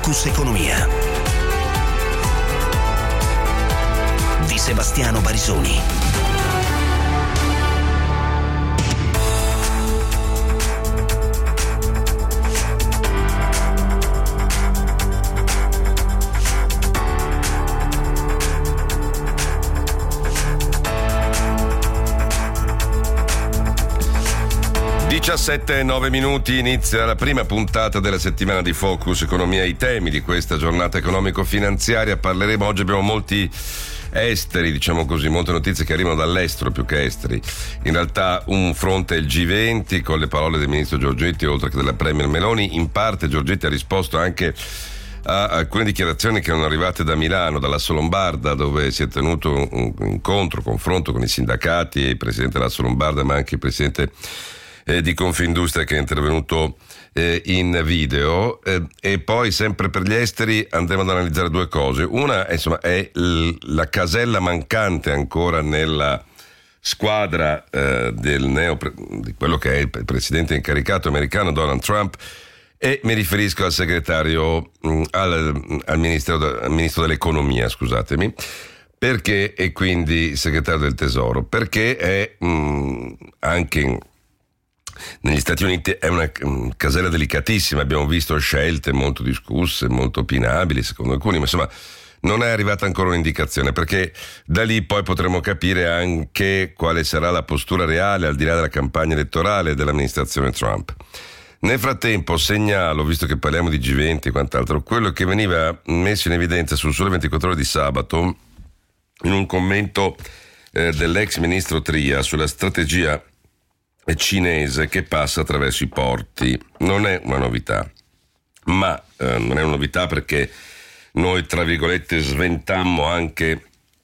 Focus Economia di Sebastiano Barisoni. e 9 minuti, inizia la prima puntata della settimana di Focus Economia. I temi di questa giornata economico-finanziaria parleremo. Oggi abbiamo molti esteri, diciamo così, molte notizie che arrivano dall'estero più che esteri. In realtà un fronte è il G20 con le parole del ministro Giorgetti oltre che della premier Meloni. In parte Giorgetti ha risposto anche a alcune dichiarazioni che erano arrivate da Milano, dall'Asso Lombarda, dove si è tenuto un incontro, confronto con i sindacati e il presidente dell'Asso Lombarda, ma anche il presidente di Confindustria, che è intervenuto in video. E poi sempre per gli esteri andremo ad analizzare due cose. Una è la casella mancante ancora nella squadra di quello che è il presidente incaricato americano Donald Trump, e mi riferisco al segretario al ministro dell'economia, scusatemi, perché, e quindi segretario del tesoro, perché è anche negli Stati Uniti è una casella delicatissima. Abbiamo visto scelte molto discusse, molto opinabili secondo alcuni, ma insomma non è arrivata ancora un'indicazione, perché da lì poi potremo capire anche quale sarà la postura reale al di là della campagna elettorale dell'amministrazione Trump. Nel frattempo segnalo, visto che parliamo di G20 e quant'altro, quello che veniva messo in evidenza sul Sole 24 Ore di sabato in un commento dell'ex ministro Tria sulla strategia cinese che passa attraverso i porti. Non è una novità, ma non è una novità perché noi, tra virgolette, sventammo anche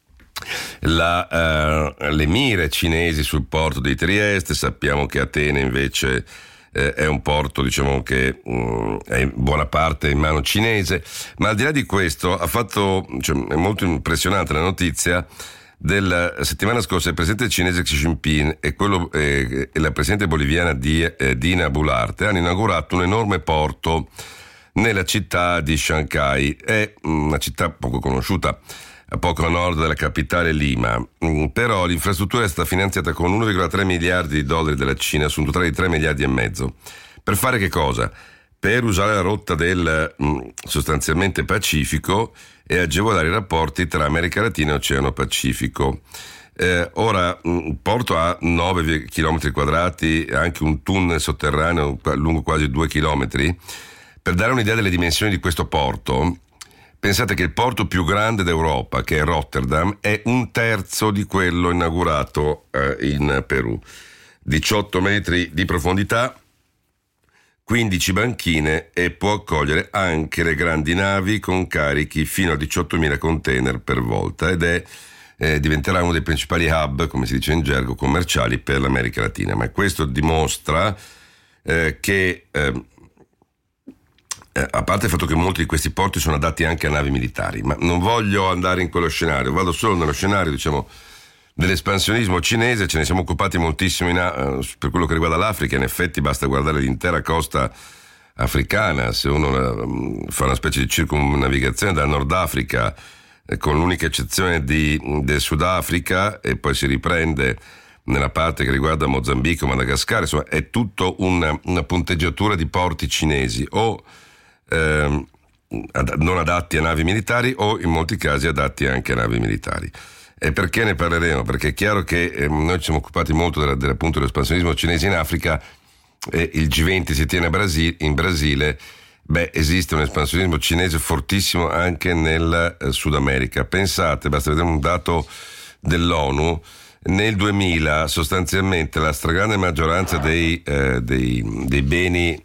le mire cinesi sul porto di Trieste. Sappiamo che Atene invece è un porto, diciamo, che è in buona parte in mano cinese. Ma al di là di questo è molto impressionante la notizia della settimana scorsa. Il presidente cinese Xi Jinping e la presidente boliviana Dina Boluarte hanno inaugurato un enorme porto nella città di Shanghai. È una città poco conosciuta, poco a nord della capitale Lima, però l'infrastruttura è stata finanziata con 1,3 miliardi di dollari della Cina su un totale di 3 miliardi e mezzo. Per fare che cosa? Per usare la rotta del sostanzialmente Pacifico e agevolare i rapporti tra America Latina e Oceano Pacifico. Ora il porto ha 9 km quadrati, anche un tunnel sotterraneo lungo quasi 2 chilometri. Per dare un'idea delle dimensioni di questo porto, pensate che il porto più grande d'Europa, che è Rotterdam, è un terzo di quello inaugurato in Perù. 18 metri di profondità, 15 banchine, e può accogliere anche le grandi navi con carichi fino a 18.000 container per volta, ed diventerà uno dei principali hub, come si dice in gergo, commerciali per l'America Latina. Ma questo dimostra che a parte il fatto che molti di questi porti sono adatti anche a navi militari, ma non voglio andare in quello scenario, vado solo nello scenario, diciamo, dell'espansionismo cinese. Ce ne siamo occupati moltissimo per quello che riguarda l'Africa. In effetti basta guardare l'intera costa africana. Se uno fa una specie di circumnavigazione dal Nord Africa, con l'unica eccezione del Sudafrica, e poi si riprende nella parte che riguarda Mozambico, Madagascar, insomma è tutto una punteggiatura di porti cinesi o non adatti a navi militari, o in molti casi adatti anche a navi militari. E perché ne parleremo? Perché è chiaro che noi ci siamo occupati molto appunto dell'espansionismo cinese in Africa. Il G20 si tiene in Brasile. Esiste un espansionismo cinese fortissimo anche nel Sud America. Pensate, basta vedere un dato dell'ONU: nel 2000 sostanzialmente la stragrande maggioranza dei beni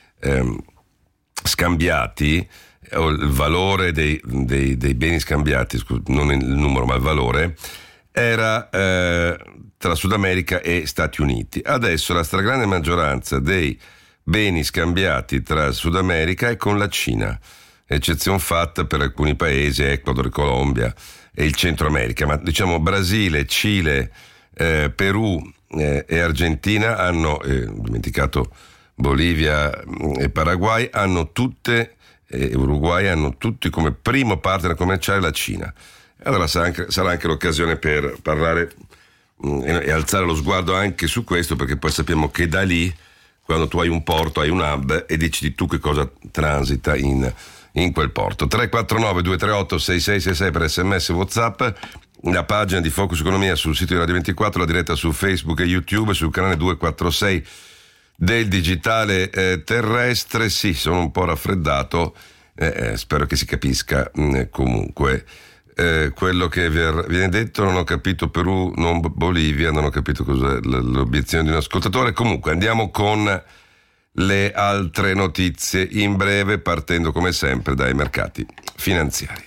scambiati, o il valore dei beni scambiati, non il numero ma il valore, era tra Sud America e Stati Uniti. Adesso la stragrande maggioranza dei beni scambiati tra Sud America è con la Cina, eccezione fatta per alcuni paesi, Ecuador, Colombia e il Centro America, ma diciamo Brasile, Cile, Perù e Argentina hanno, dimenticato Bolivia e Paraguay, hanno tutte e Uruguay hanno tutti come primo partner commerciale la Cina. Allora sarà anche l'occasione per parlare e alzare lo sguardo anche su questo, perché poi sappiamo che da lì, quando tu hai un porto, hai un hub e decidi tu che cosa transita in quel porto. 349-238-6666 per SMS e WhatsApp, la pagina di Focus Economia sul sito di Radio 24, la diretta su Facebook e YouTube, sul canale 246 del digitale terrestre. Sì, sono un po' raffreddato, spero che si capisca comunque quello che viene detto. Non ho capito Perù, non Bolivia, non ho capito cos'è l'obiezione di un ascoltatore. Comunque andiamo con le altre notizie in breve, partendo come sempre dai mercati finanziari.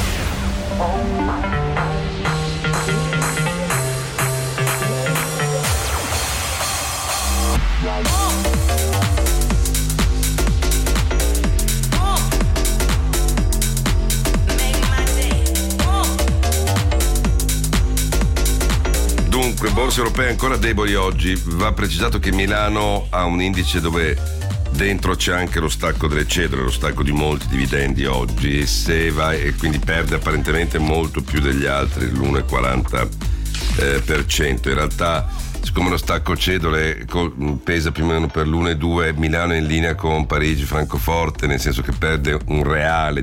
Dunque, borse europee ancora deboli oggi. Va precisato che Milano ha un indice dove dentro c'è anche lo stacco delle cedole, lo stacco di molti dividendi oggi, e quindi perde apparentemente molto più degli altri, l'1,40%. In realtà, siccome lo stacco cedole pesa più o meno per l'1,2, Milano è in linea con Parigi, Francoforte, nel senso che perde un reale,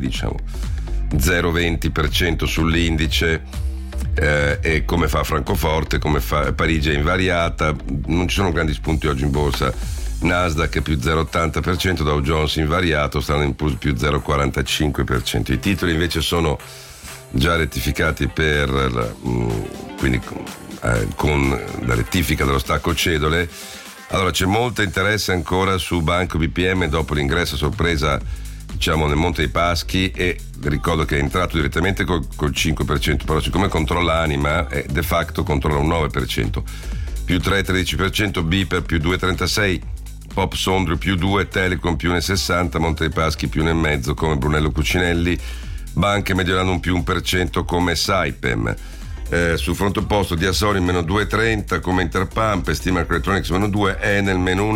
0,20% sull'indice. E come fa Francoforte, come fa Parigi è invariata, non ci sono grandi spunti oggi in borsa. Nasdaq è più 0,80%, Dow Jones invariato, Standard & Poor's più 0,45%. I titoli invece sono già rettificati quindi con la rettifica dello stacco cedole. Allora c'è molto interesse ancora su Banco BPM dopo l'ingresso a sorpresa nel Monte dei Paschi, e ricordo che è entrato direttamente col 5%, però siccome controlla Anima de facto controlla un 9%, più 3,13%, Biper più 2,36%, Pop Sondrio più 2%, Telecom più 1,60%, Monte dei Paschi più 1,5% come Brunello Cucinelli, Banche Mediolanum un più 1% come Saipem. Sul fronte opposto Diasoli meno 2,30% come Interpump, Steamer Electronics meno 2%, Enel meno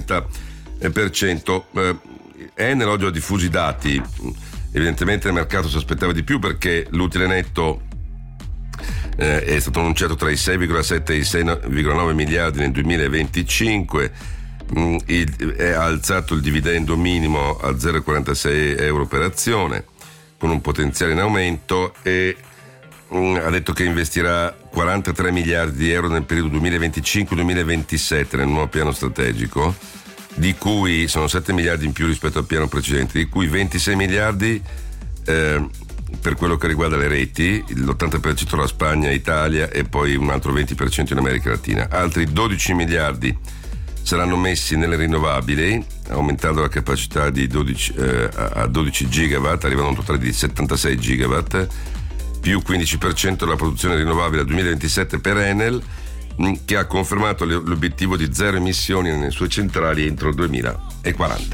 1,30%. Enel oggi ha diffusi dati, evidentemente il mercato si aspettava di più, perché l'utile netto è stato annunciato tra i 6,7 e i 6,9 miliardi nel 2025, ha alzato il dividendo minimo a 0,46 euro per azione con un potenziale in aumento, e ha detto che investirà 43 miliardi di euro nel periodo 2025-2027 nel nuovo piano strategico, di cui sono 7 miliardi in più rispetto al piano precedente, di cui 26 miliardi per quello che riguarda le reti, l'80% la Spagna e Italia, e poi un altro 20% in America Latina. Altri 12 miliardi saranno messi nelle rinnovabili, aumentando la capacità a 12 gigawatt, arrivano a un totale di 76 gigawatt, più 15% della produzione rinnovabile al 2027 per Enel, che ha confermato l'obiettivo di zero emissioni nelle sue centrali entro il 2040.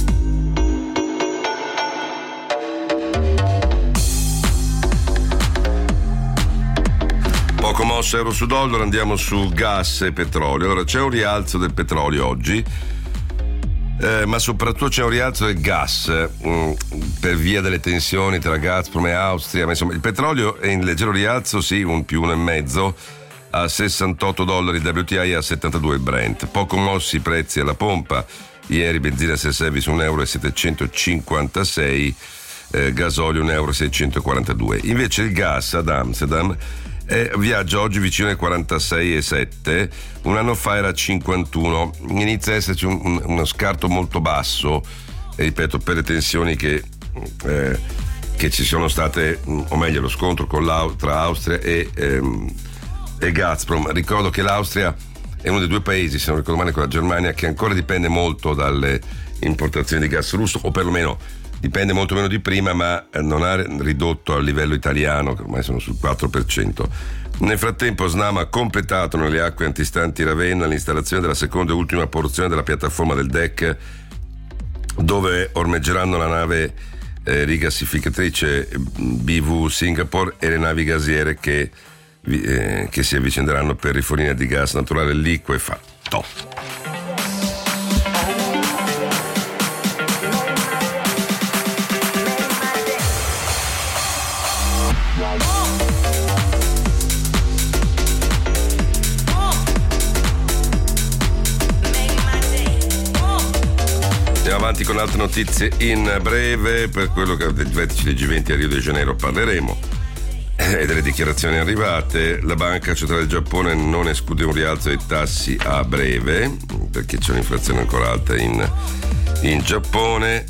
Poco mossa euro su dollaro, andiamo su gas e petrolio. Allora c'è un rialzo del petrolio oggi, ma soprattutto c'è un rialzo del gas per via delle tensioni tra Gazprom e Austria, ma insomma il petrolio è in leggero rialzo, sì, un più 1,5%, a $68 WTI e a 72 il Brent. Poco mossi i prezzi alla pompa, ieri benzina self-service €1,756, gasolio €1,642. Invece il gas ad Amsterdam viaggia oggi vicino ai 46,7, un anno fa era 51, inizia a esserci uno scarto molto basso, ripeto, per le tensioni che ci sono state, o meglio lo scontro tra Austria e Gazprom. Ricordo che l'Austria è uno dei due paesi, se non ricordo male con la Germania, che ancora dipende molto dalle importazioni di gas russo, o perlomeno dipende molto meno di prima, ma non ha ridotto al livello italiano, che ormai sono sul 4%. Nel frattempo Snam ha completato nelle acque antistanti Ravenna l'installazione della seconda e ultima porzione della piattaforma del deck, dove ormeggeranno la nave rigassificatrice BV Singapore e le navi gasiere che si avvicenderanno per rifornire di gas naturale liquefatto. con altre notizie in breve. Per quello che del vertice dei G20 a Rio de Janeiro parleremo e delle dichiarazioni arrivate. La Banca Centrale del Giappone non esclude un rialzo dei tassi a breve perché c'è un'inflazione ancora alta in Giappone.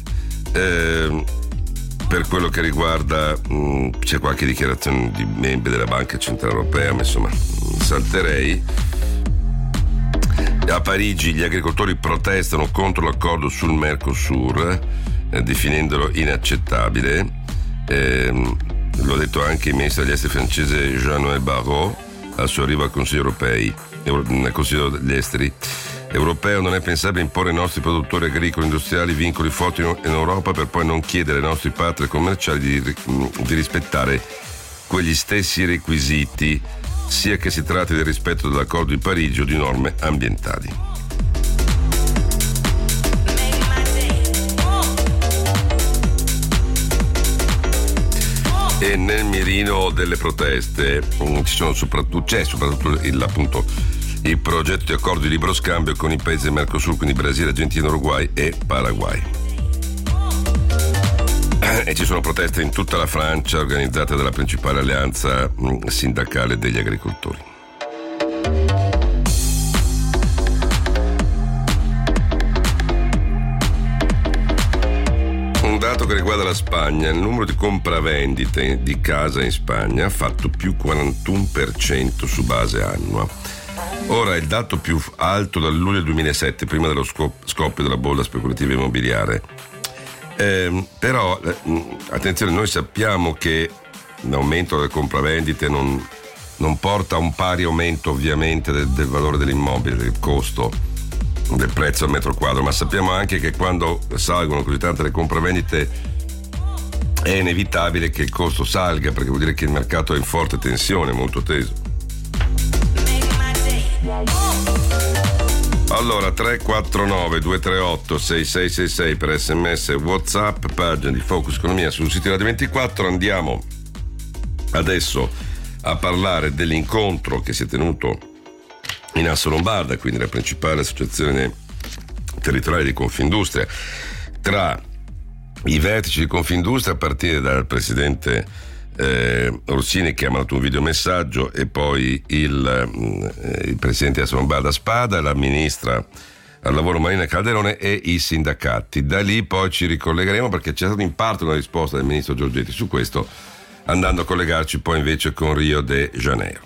Per quello che riguarda c'è qualche dichiarazione di membri della Banca Centrale Europea, ma insomma salterei. A Parigi gli agricoltori protestano contro l'accordo sul Mercosur, definendolo inaccettabile. L'ha detto anche il ministro degli esteri francese Jean-Noël Barrot al suo arrivo al Consiglio nel Consiglio degli esteri europeo. Non è pensabile imporre ai nostri produttori agricoli e industriali vincoli forti in Europa per poi non chiedere ai nostri partner commerciali di rispettare quegli stessi requisiti, sia che si tratti del rispetto dell'accordo di Parigi o di norme ambientali. E nel mirino delle proteste c'è soprattutto il progetto di accordo di libero scambio con i paesi del Mercosur, quindi Brasile, Argentina, Uruguay e Paraguay. E ci sono proteste in tutta la Francia organizzate dalla principale alleanza sindacale degli agricoltori. Un dato che riguarda la Spagna: il numero di compravendite di casa in Spagna ha fatto più 41% su base annua. Ora è il dato più alto dal luglio 2007, prima dello scoppio della bolla speculativa immobiliare. Però attenzione, noi sappiamo che l'aumento delle compravendite non porta a un pari aumento ovviamente del valore dell'immobile, del costo, del prezzo al metro quadro, ma sappiamo anche che quando salgono così tante le compravendite è inevitabile che il costo salga, perché vuol dire che il mercato è in forte tensione, molto teso. Allora 349 238 6666 per SMS e WhatsApp, pagina di Focus Economia sul sito Radio 24. Andiamo adesso a parlare dell'incontro che si è tenuto in Assolombarda, quindi la principale associazione territoriale di Confindustria, tra i vertici di Confindustria, a partire dal presidente Orsini, che ha mandato un videomessaggio, e poi il presidente di Assolombarda Spada, la ministra al lavoro Marina Calderone e i sindacati. Da lì poi ci ricollegheremo, perché c'è stata in parte una risposta del ministro Giorgetti su questo, andando a collegarci poi invece con Rio de Janeiro.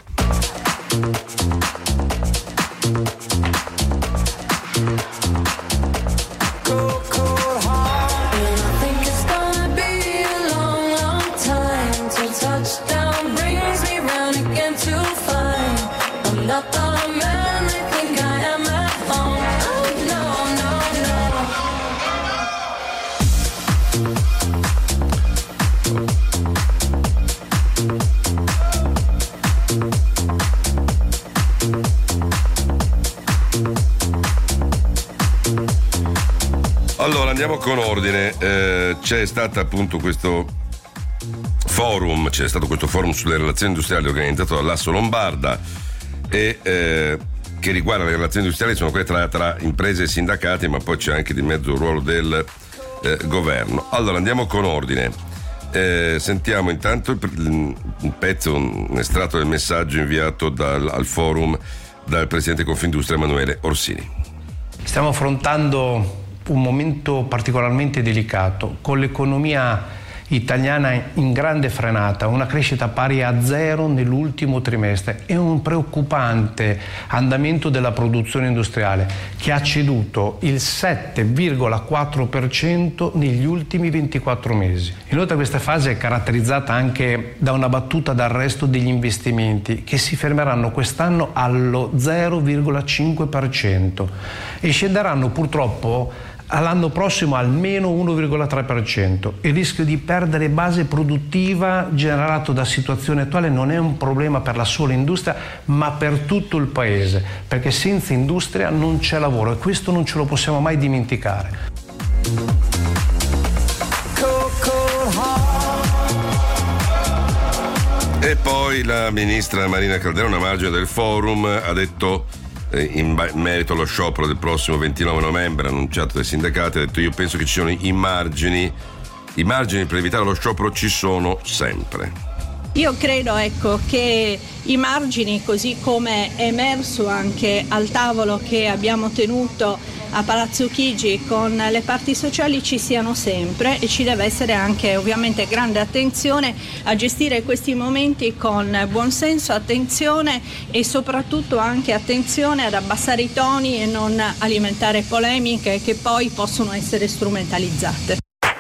Allora andiamo con ordine. C'è stato appunto questo forum sulle relazioni industriali organizzato dall'Assolombarda e che riguarda le relazioni industriali, sono quelle tra imprese e sindacati, ma poi c'è anche di mezzo il ruolo del governo. Allora andiamo con ordine. Sentiamo intanto un pezzo, un estratto del messaggio inviato al forum dal presidente Confindustria Emanuele Orsini. Stiamo affrontando un momento particolarmente delicato, con l'economia italiana in grande frenata, una crescita pari a 0 nell'ultimo trimestre e un preoccupante andamento della produzione industriale che ha ceduto il 7,4% negli ultimi 24 mesi. Inoltre questa fase è caratterizzata anche da una battuta d'arresto degli investimenti che si fermeranno quest'anno allo 0,5% e scenderanno purtroppo all'anno prossimo almeno 1,3%. Il rischio di perdere base produttiva generato da situazione attuale non è un problema per la sola industria, ma per tutto il paese, perché senza industria non c'è lavoro e questo non ce lo possiamo mai dimenticare. E poi la ministra Marina Calderone, a margine del forum, ha detto in merito allo sciopero del prossimo 29 novembre annunciato dai sindacati, ha detto: io penso che ci sono i margini per evitare lo sciopero ci sono sempre. Io credo, che i margini, così come è emerso anche al tavolo che abbiamo tenuto a Palazzo Chigi con le parti sociali, ci siano sempre, e ci deve essere anche ovviamente grande attenzione a gestire questi momenti con buonsenso, attenzione e soprattutto anche attenzione ad abbassare i toni e non alimentare polemiche che poi possono essere strumentalizzate.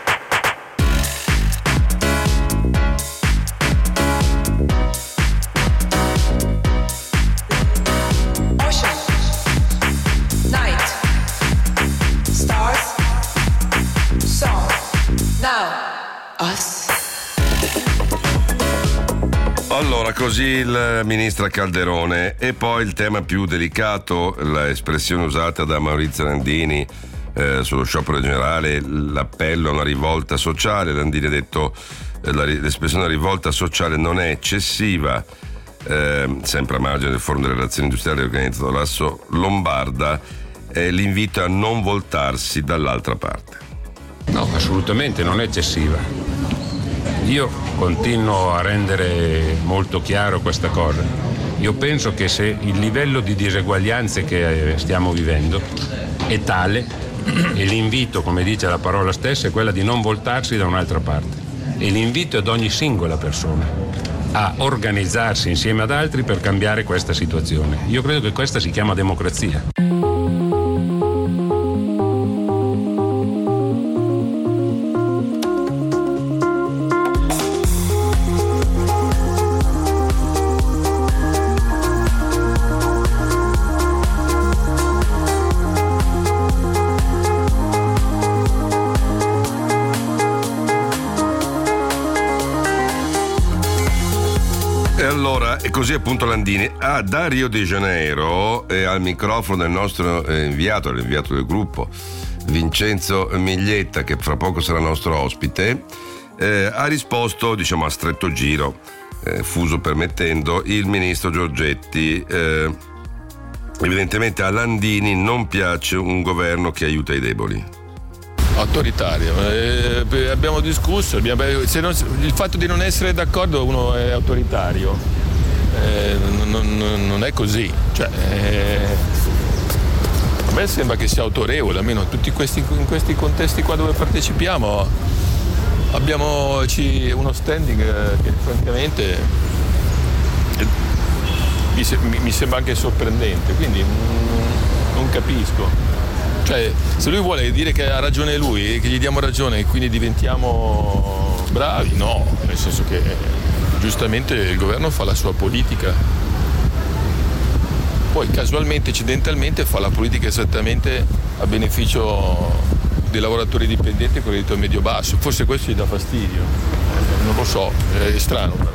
Allora, così il ministro Calderone. E poi il tema più delicato, l'espressione usata da Maurizio Landini sullo sciopero generale, l'appello a una rivolta sociale. Landini ha detto l'espressione rivolta sociale non è eccessiva, sempre a margine del forum delle relazioni industriali organizzato dall'Asso Lombarda, l'invito a non voltarsi dall'altra parte. No, assolutamente non è eccessiva. Io continuo a rendere molto chiaro questa cosa. Io penso che se il livello di diseguaglianze che stiamo vivendo è tale, e l'invito, come dice la parola stessa, è quella di non voltarsi da un'altra parte. E l'invito è ad ogni singola persona a organizzarsi insieme ad altri per cambiare questa situazione. Io credo che questa si chiama democrazia. E così appunto Landini. Da Rio de Janeiro, al microfono del nostro l'inviato del gruppo Vincenzo Miglietta, che fra poco sarà nostro ospite, ha risposto, diciamo a stretto giro, fuso permettendo, il ministro Giorgetti. Evidentemente a Landini non piace un governo che aiuta i deboli. Autoritario, abbiamo discusso, il fatto di non essere d'accordo uno è autoritario. Non è così, cioè, a me sembra che sia autorevole, almeno in questi contesti qua dove partecipiamo abbiamo uno standing che francamente mi sembra anche sorprendente, quindi non capisco. Cioè, se lui vuole dire che ha ragione lui, che gli diamo ragione e quindi diventiamo bravi, no, nel senso che giustamente il governo fa la sua politica, poi casualmente, incidentalmente fa la politica esattamente a beneficio dei lavoratori dipendenti con reddito medio basso. Forse questo gli dà fastidio, non lo so, è strano però.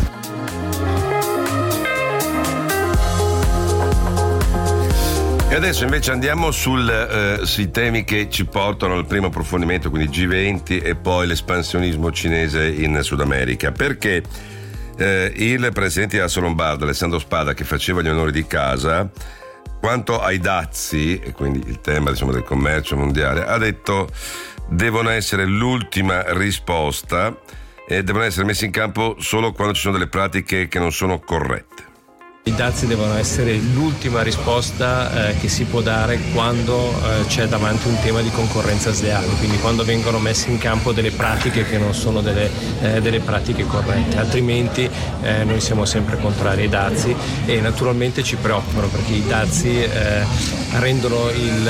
E adesso invece andiamo sui temi che ci portano al primo approfondimento, quindi G20 e poi l'espansionismo cinese in Sud America, perché il presidente dell'Asso Lombarda, Alessandro Spada, che faceva gli onori di casa, quanto ai dazi, e quindi il tema del commercio mondiale, ha detto devono essere l'ultima risposta e devono essere messi in campo solo quando ci sono delle pratiche che non sono corrette. I dazi devono essere l'ultima risposta che si può dare quando c'è davanti un tema di concorrenza sleale, quindi quando vengono messe in campo delle pratiche che non sono delle pratiche corrette, altrimenti noi siamo sempre contrari ai dazi e naturalmente ci preoccupano perché i dazi rendono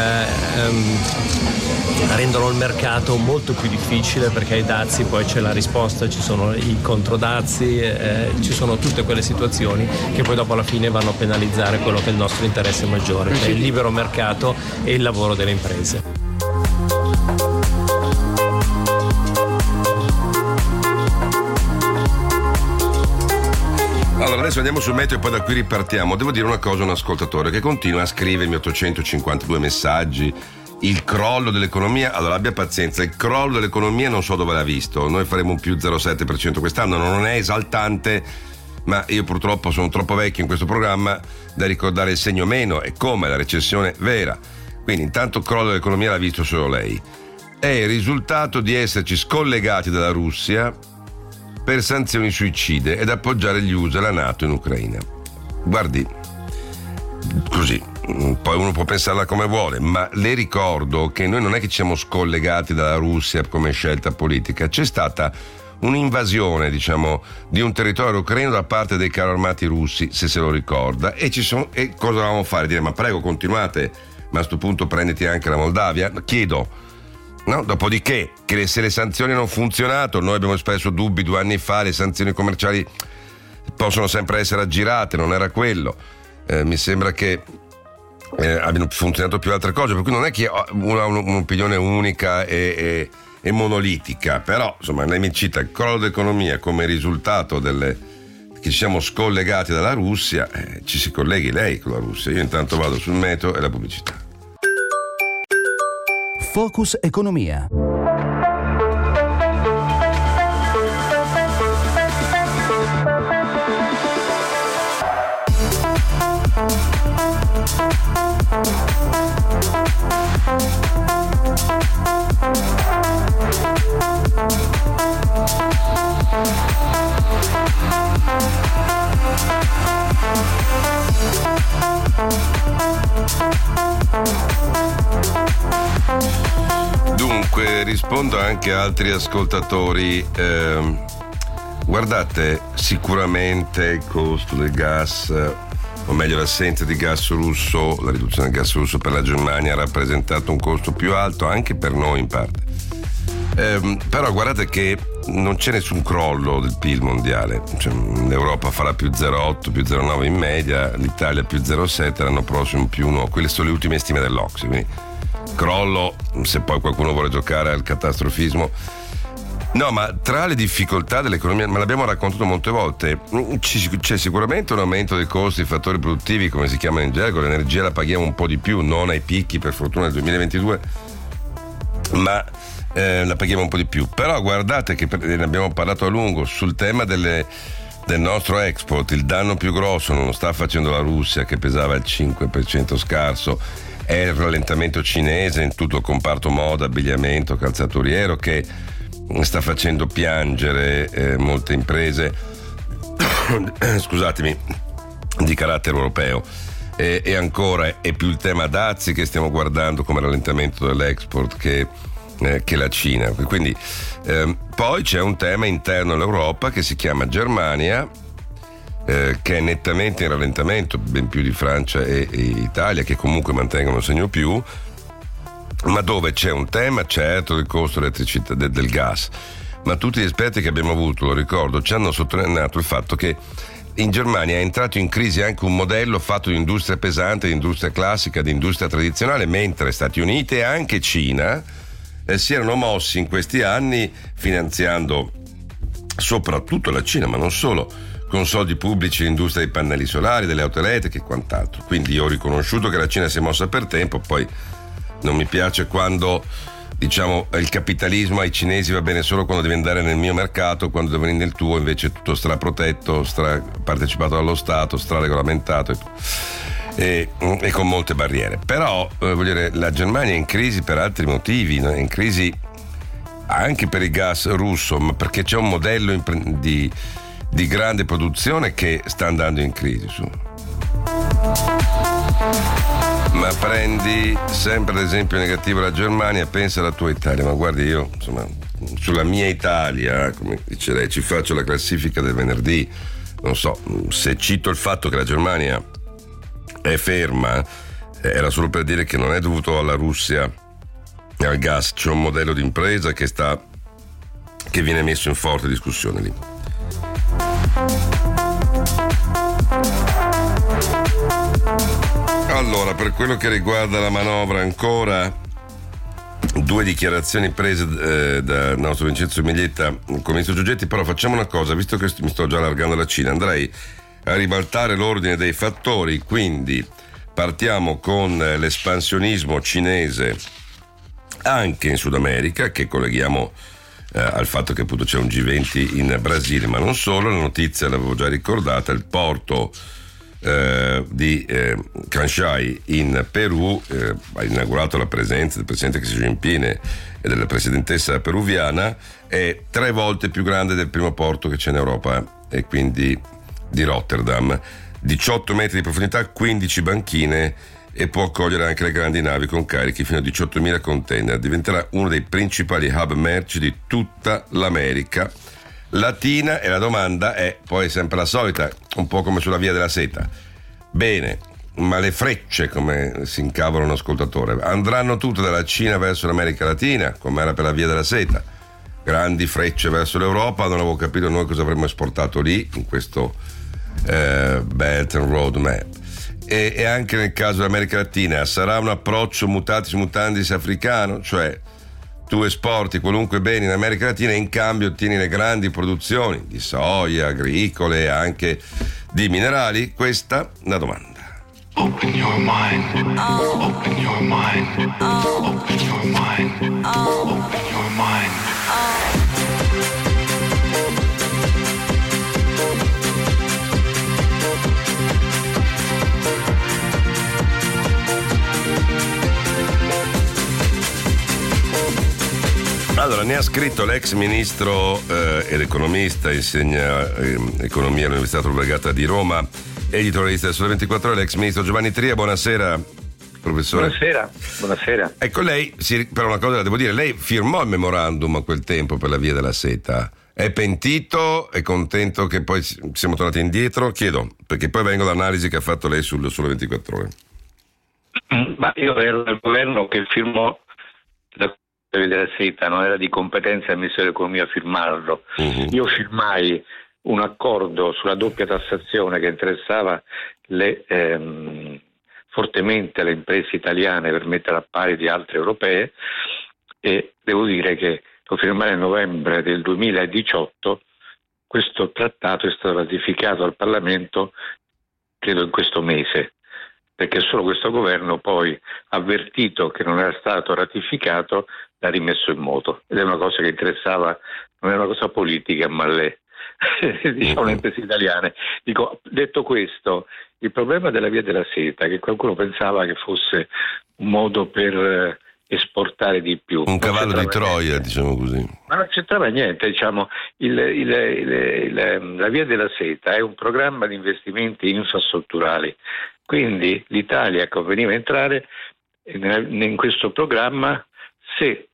il mercato molto più difficile, perché ai dazi poi c'è la risposta, ci sono i controdazi, ci sono tutte quelle situazioni che poi dopo alla fine vanno a penalizzare quello che è il nostro interesse maggiore, cioè il libero mercato e il lavoro delle imprese. Allora adesso andiamo sul meteo e poi da qui ripartiamo. Devo dire una cosa a un ascoltatore che continua a scrivermi 852 messaggi. Il crollo dell'economia, allora abbia pazienza, il crollo dell'economia non so dove l'ha visto, noi faremo un più 0,7% quest'anno, non è esaltante, ma io purtroppo sono troppo vecchio in questo programma da ricordare il segno meno e come la recessione vera. Quindi intanto crollo dell'economia l'ha visto solo lei. È il risultato di esserci scollegati dalla Russia per sanzioni suicide ed appoggiare gli USA e la NATO in Ucraina. Guardi, così, poi uno può pensarla come vuole, ma le ricordo che noi non è che ci siamo scollegati dalla Russia come scelta politica, c'è stata un'invasione, diciamo, di un territorio ucraino da parte dei carri armati russi, se se lo ricorda, e cosa dovevamo fare? Dire, ma prego continuate, ma a sto punto prenditi anche la Moldavia? Chiedo. No, dopodiché, che se le sanzioni hanno funzionato, noi abbiamo espresso dubbi 2 anni fa, le sanzioni commerciali possono sempre essere aggirate, non era quello. Mi sembra che abbiano funzionato più altre cose, per cui non è che uno ha un'opinione unica e monolitica, però insomma lei mi cita il crollo dell'economia come risultato che ci siamo scollegati dalla Russia, ci si colleghi lei con la Russia. Io intanto vado sul meteo e la pubblicità. Focus Economia. Dunque rispondo anche a altri ascoltatori. Guardate, sicuramente il costo del gas, o meglio l'assenza di gas russo, la riduzione del gas russo per la Germania ha rappresentato un costo più alto anche per noi in parte. Però guardate che non c'è nessun crollo del PIL mondiale, cioè, l'Europa farà più 0,8, più 0,9 in media, l'Italia più 0,7, l'anno prossimo più 1, quelle sono le ultime stime dell'Ocse, quindi crollo, se poi qualcuno vuole giocare al catastrofismo. No, ma tra le difficoltà dell'economia, ma l'abbiamo raccontato molte volte, c'è sicuramente un aumento dei costi dei fattori produttivi, come si chiamano in gergo, l'energia la paghiamo un po' di più, non ai picchi per fortuna del 2022, ma la paghiamo un po' di più. Però guardate che ne abbiamo parlato a lungo sul tema del nostro export, il danno più grosso non lo sta facendo la Russia, che pesava il 5% scarso, è il rallentamento cinese in tutto il comparto moda, abbigliamento, calzaturiero, che sta facendo piangere molte imprese scusatemi, di carattere europeo, e ancora è più il tema dazi che stiamo guardando come rallentamento dell'export che la Cina. Quindi poi c'è un tema interno all'Europa che si chiama Germania, che è nettamente in rallentamento, ben più di Francia e Italia, che comunque mantengono il segno più, ma dove c'è un tema certo del costo dell'elettricità, del gas, ma tutti gli esperti che abbiamo avuto, lo ricordo, ci hanno sottolineato il fatto che in Germania è entrato in crisi anche un modello fatto di industria pesante, di industria classica, di industria tradizionale, mentre Stati Uniti e anche Cina si erano mossi in questi anni finanziando soprattutto la Cina, ma non solo, con soldi pubblici l'industria dei pannelli solari, delle auto elettriche e quant'altro. Quindi io ho riconosciuto che la Cina si è mossa per tempo, poi non mi piace quando, diciamo, il capitalismo ai cinesi va bene solo quando devi andare nel mio mercato, quando devi venire nel tuo invece è tutto straprotetto, partecipato dallo Stato, straregolamentato e con molte barriere. Però voglio dire, la Germania è in crisi per altri motivi, no? È in crisi anche per il gas russo, ma perché c'è un modello di grande produzione che sta andando in crisi su. Ma prendi sempre l'esempio negativo la Germania, pensa alla tua Italia, ma guardi, io insomma sulla mia Italia, come dice lei, ci faccio la classifica del venerdì, non so, se cito il fatto che la Germania è ferma, era solo per dire che non è dovuto alla Russia e al gas, c'è un modello di impresa che viene messo in forte discussione lì. Allora, per quello che riguarda la manovra, ancora 2 dichiarazioni prese dal nostro Vincenzo Miglietta con il ministro Giorgetti. Però facciamo una cosa, visto che mi sto già allargando la Cina, andrei a ribaltare l'ordine dei fattori, quindi partiamo con l'espansionismo cinese anche in Sud America, che colleghiamo al fatto che appunto c'è un G20 in Brasile, ma non solo. La notizia l'avevo già ricordata: il porto di Kansai in Perù ha inaugurato la presenza del presidente Xi Jinping e della presidentessa peruviana. È 3 volte più grande del primo porto che c'è in Europa, e quindi di Rotterdam. 18 metri di profondità, 15 banchine, e può accogliere anche le grandi navi con carichi fino a 18.000 container. Diventerà uno dei principali hub merci di tutta l'America Latina, e la domanda è poi sempre la solita, un po' come sulla via della seta. Bene, ma le frecce, come si incavola un ascoltatore, andranno tutte dalla Cina verso l'America Latina, come era per la via della seta? Grandi frecce verso l'Europa? Non avevo capito noi cosa avremmo esportato lì in questo Belt and Road Map. E anche nel caso dell'America Latina sarà un approccio mutatis mutandis africano, cioè tu esporti qualunque bene in America Latina e in cambio ottieni le grandi produzioni di soia, agricole e anche di minerali? Questa è una domanda. Open your mind. Open your mind. Open your mind. Open your mind. Allora, ne ha scritto l'ex ministro ed economista, insegna economia all'Università Tor Vergata di Roma, editorialista del Sole 24 Ore, l'ex ministro Giovanni Tria. Buonasera, professore. Buonasera. Ecco, lei, però una cosa la devo dire, lei firmò il memorandum a quel tempo per la via della seta. È pentito? È contento che poi siamo tornati indietro? Chiedo, perché poi vengo all'analisi che ha fatto lei sul Sole 24 Ore. Ma io ero nel governo che firmò la via della seta, non era di competenza del Ministero dell'Economia firmarlo. Io firmai un accordo sulla doppia tassazione che interessava fortemente le imprese italiane per mettere a pari di altre europee, e devo dire che lo firmai nel novembre del 2018. Questo trattato è stato ratificato dal Parlamento credo in questo mese, perché solo questo governo poi, avvertito che non era stato ratificato, l'ha rimesso in moto, ed è una cosa che interessava, non è una cosa politica, ma le imprese italiane. Detto questo, il problema della via della seta, che qualcuno pensava che fosse un modo per esportare di più, un cavallo di Troia, diciamo così, ma non c'entrava niente. Diciamo, la via della seta è un programma di investimenti infrastrutturali, quindi l'Italia conveniva entrare in questo programma se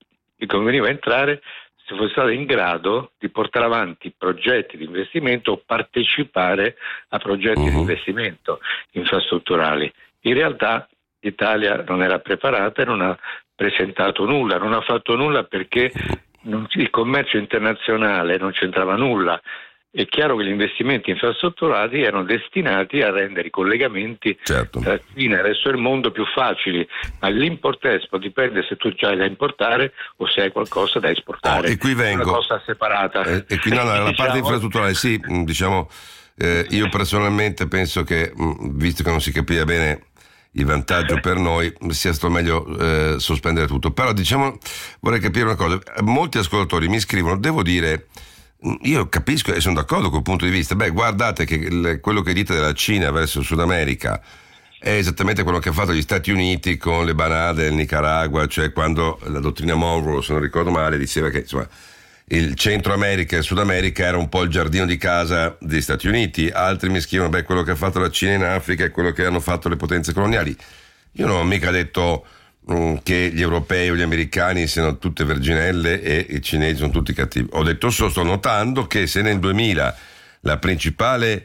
fosse stato in grado di portare avanti progetti di investimento o partecipare a progetti di investimento infrastrutturali. In realtà l'Italia non era preparata e non ha presentato nulla, non ha fatto nulla perché il commercio internazionale non c'entrava nulla. È chiaro che gli investimenti infrastrutturali erano destinati a rendere i collegamenti tra Cina e il resto del mondo più facili, ma l'import-export dipende se tu già hai da importare o se hai qualcosa da esportare. E qui vengo. È una cosa separata. E qui la parte infrastrutturale, sì, diciamo, io personalmente penso che, visto che non si capiva bene il vantaggio per noi, sia stato meglio sospendere tutto. Però diciamo, vorrei capire una cosa, molti ascoltatori mi scrivono, devo dire, io capisco e sono d'accordo col punto di vista, guardate che quello che dite della Cina verso il Sud America è esattamente quello che ha fatto gli Stati Uniti con le banane del Nicaragua, cioè quando la dottrina Monroe, se non ricordo male, diceva che insomma il Centro America e il Sud America era un po' il giardino di casa degli Stati Uniti. Altri mi scrivono, quello che ha fatto la Cina in Africa è quello che hanno fatto le potenze coloniali. Io non ho mica detto che gli europei o gli americani siano tutte verginelle e i cinesi sono tutti cattivi. Ho detto solo, sto notando che se nel 2000 il principale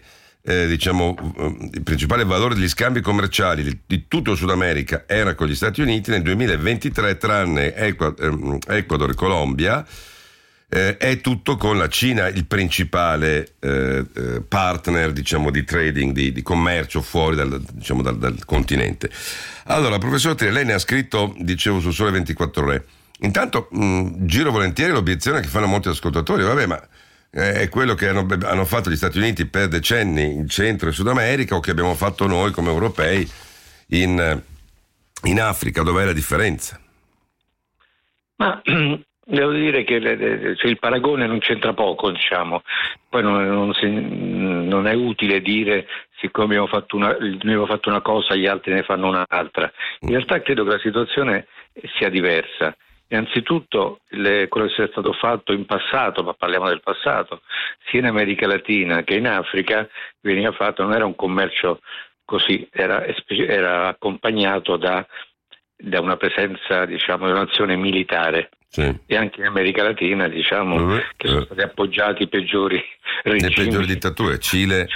valore degli scambi commerciali di tutto il Sud America era con gli Stati Uniti, nel 2023 tranne Ecuador e Colombia è tutto con la Cina, il principale partner, diciamo, di trading, di commercio fuori dal continente. Allora, professor Tria, lei ne ha scritto, dicevo, sul Sole 24 Ore. Intanto giro volentieri l'obiezione che fanno molti ascoltatori, ma è quello che hanno fatto gli Stati Uniti per decenni in Centro e Sud America, o che abbiamo fatto noi come europei in Africa. Dov'è la differenza? Ma Devo dire che il paragone non c'entra poco, diciamo. Poi non è utile dire siccome noi abbiamo fatto una cosa gli altri ne fanno un'altra. In realtà credo che la situazione sia diversa. Innanzitutto quello che è stato fatto in passato, ma parliamo del passato, sia in America Latina che in Africa veniva fatto, non era un commercio così, era accompagnato da una presenza, diciamo, di un'azione militare. Sì. E anche in America Latina, diciamo, che sono stati appoggiati i peggiori regimi. Le peggiori dittature, Cile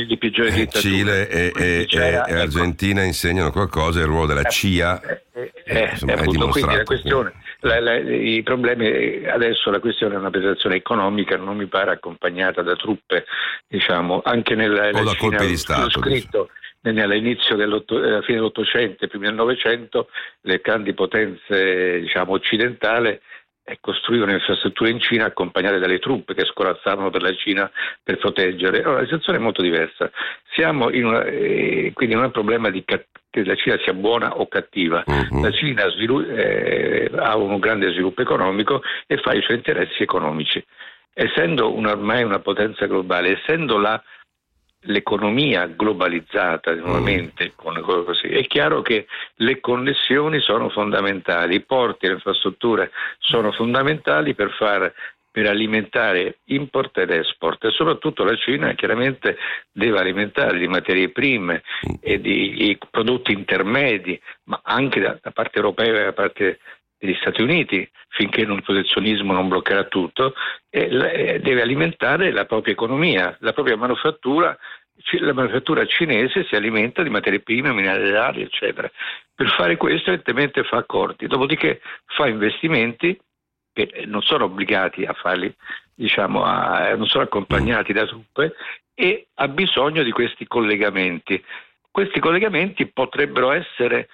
e Argentina insegnano qualcosa, il ruolo della CIA è dimostrato. Quindi la questione, i problemi, adesso la questione è una penetrazione economica, non mi pare accompagnata da truppe, diciamo, anche nella o da colpi di Stato. Scritto, all'inizio alla fine dell'Ottocento, prima del Novecento, le grandi potenze, diciamo, occidentali costruivano infrastrutture in Cina accompagnate dalle truppe che scorazzavano per la Cina per proteggere. Allora, la situazione è molto diversa. Siamo quindi non è un problema che la Cina sia buona o cattiva. La Cina ha un grande sviluppo economico e fa i suoi interessi economici. Essendo ormai una potenza globale, essendo l'economia globalizzata nuovamente, così, è chiaro che le connessioni sono fondamentali, i porti e le infrastrutture sono fondamentali per alimentare import ed export, e soprattutto la Cina chiaramente deve alimentare di materie prime e di prodotti intermedi, ma anche da parte europea e da parte degli Stati Uniti, finché il protezionismo non bloccherà tutto, e deve alimentare la propria economia, la propria manifattura. La manifattura cinese si alimenta di materie prime, minerali, eccetera. Per fare questo evidentemente fa accordi, dopodiché fa investimenti che non sono obbligati a farli, diciamo, non sono accompagnati da truppe, e ha bisogno di questi collegamenti. Questi collegamenti potrebbero essere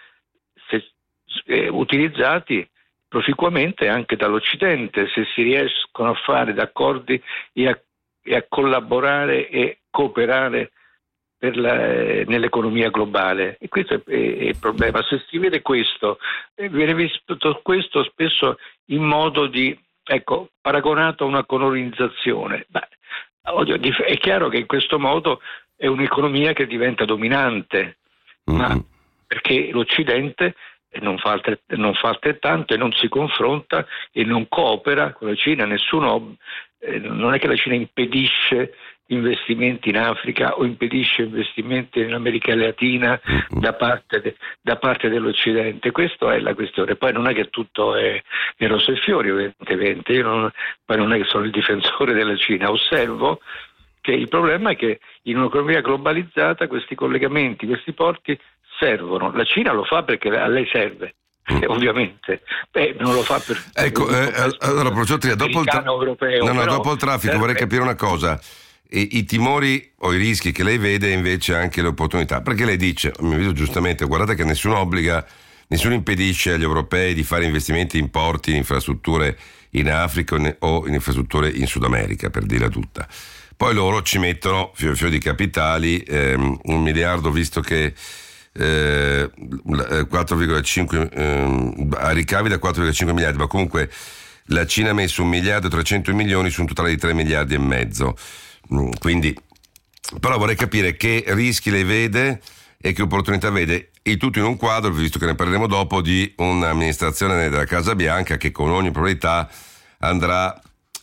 utilizzati proficuamente anche dall'Occidente, se si riescono a fare d'accordi e a collaborare e cooperare nell'economia globale. E questo è il problema. Se si vede questo, viene visto questo spesso in modo paragonato a una colonizzazione. È chiaro che in questo modo è un'economia che diventa dominante, ma perché l'Occidente non fa altrettanto e non si confronta e non coopera con la Cina. Non è che la Cina impedisce investimenti in Africa o impedisce investimenti in America Latina da parte dell'Occidente. Questa è la questione. Poi non è che tutto è rose e fiori, evidentemente. Poi non è che sono il difensore della Cina. Osservo che il problema è che in un'economia globalizzata questi collegamenti, questi porti servono. La Cina lo fa perché a lei serve. Ovviamente non lo fa per allora, professor Tria, dopo il traffico vorrei capire una cosa: i timori o i rischi che lei vede, invece anche le opportunità, perché lei dice, a mio avviso giustamente, guardate che nessuno impedisce agli europei di fare investimenti in porti, in infrastrutture in Africa o in infrastrutture in Sud America, per dirla tutta. Poi loro ci mettono fior di capitali, 1 miliardo, visto che 4,5 a ricavi da 4,5 miliardi, ma comunque la Cina ha messo 1 miliardo e 300 milioni su un totale di 3 miliardi e mezzo. Quindi, però vorrei capire che rischi lei vede e che opportunità vede, il tutto in un quadro, visto che ne parleremo dopo, di un'amministrazione della Casa Bianca che con ogni probabilità andrà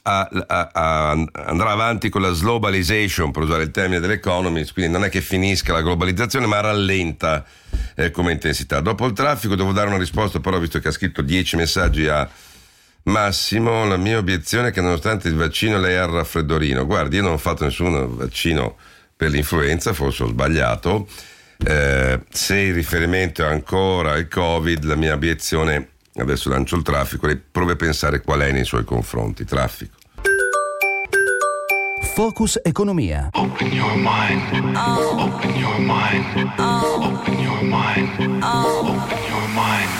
avanti con la globalization, per usare il termine dell'Economist, quindi non è che finisca la globalizzazione, ma rallenta come intensità. Dopo il traffico devo dare una risposta, però, visto che ha scritto 10 messaggi a Massimo. La mia obiezione è che nonostante il vaccino lei ha il raffreddorino. Guardi, io non ho fatto nessun vaccino per l'influenza, forse ho sbagliato. Se il riferimento è ancora il Covid, la mia obiezione, adesso lancio il traffico, lei provi a pensare qual è nei suoi confronti. Traffico. Focus Economia. Open your mind. Open your mind. Open your mind. Open your mind.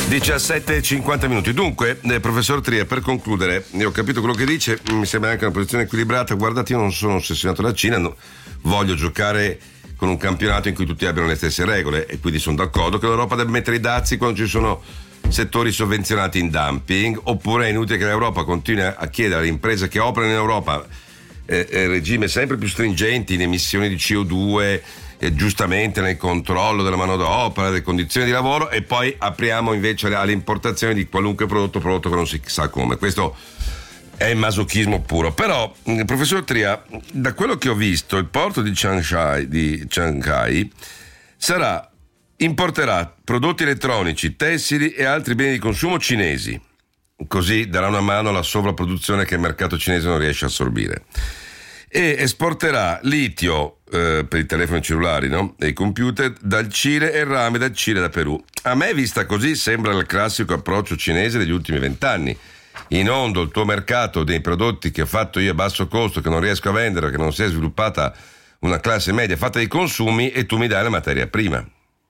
17:50. Dunque, professor Tria, per concludere, io ho capito quello che dice, mi sembra anche una posizione equilibrata. Guardate, io non sono ossessionato dalla Cina, voglio giocare con un campionato in cui tutti abbiano le stesse regole, e quindi sono d'accordo che l'Europa deve mettere i dazi quando ci sono settori sovvenzionati in dumping, oppure è inutile che l'Europa continui a chiedere alle imprese che operano in Europa regime sempre più stringenti in emissioni di CO2, giustamente nel controllo della manodopera, delle condizioni di lavoro, e poi apriamo invece alle importazioni di qualunque prodotto che non si sa come. Questo è il masochismo puro. Però, professor Tria, da quello che ho visto, il porto di Shanghai importerà prodotti elettronici, tessili e altri beni di consumo cinesi, così darà una mano alla sovrapproduzione che il mercato cinese non riesce a assorbire, e esporterà litio per i telefoni cellulari, no? E i computer dal Cile, e rame dal Cile e da Perù. A me, vista così, sembra il classico approccio cinese degli ultimi 20 anni. Inondo il tuo mercato dei prodotti che ho fatto io a basso costo, che non riesco a vendere perché non si è sviluppata una classe media fatta di consumi, e tu mi dai la materia prima.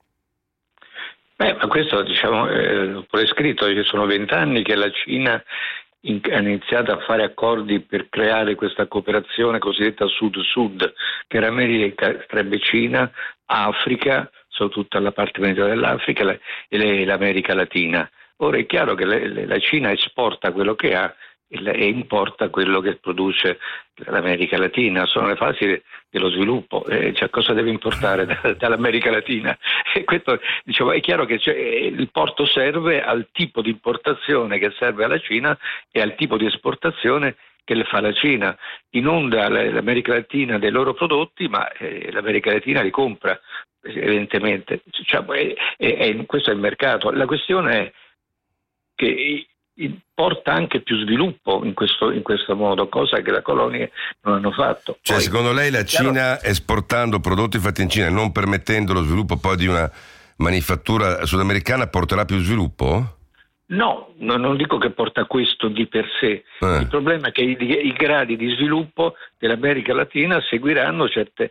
Ma questo, l'ho pure scritto, che sono 20 anni che la Cina ha iniziato a fare accordi per creare questa cooperazione cosiddetta Sud-Sud, che era America, sarebbe Cina, Africa, soprattutto la parte meridionale dell'Africa, e l'America Latina. Ora è chiaro che la Cina esporta quello che ha e importa quello che produce l'America Latina. Sono le fasi dello sviluppo, cosa deve importare dall'America Latina? E questo, è chiaro che il porto serve al tipo di importazione che serve alla Cina e al tipo di esportazione che le fa la Cina. Inonda l'America Latina dei loro prodotti, ma l'America Latina li compra evidentemente. Questo è il mercato. La questione è che porta anche più sviluppo in questo modo, cosa che le colonie non hanno fatto. Cioè, poi, secondo lei la Cina, esportando prodotti fatti in Cina e non permettendo lo sviluppo poi di una manifattura sudamericana, porterà più sviluppo? No, non dico che porta questo di per sé. Il problema è che i gradi di sviluppo dell'America Latina seguiranno certe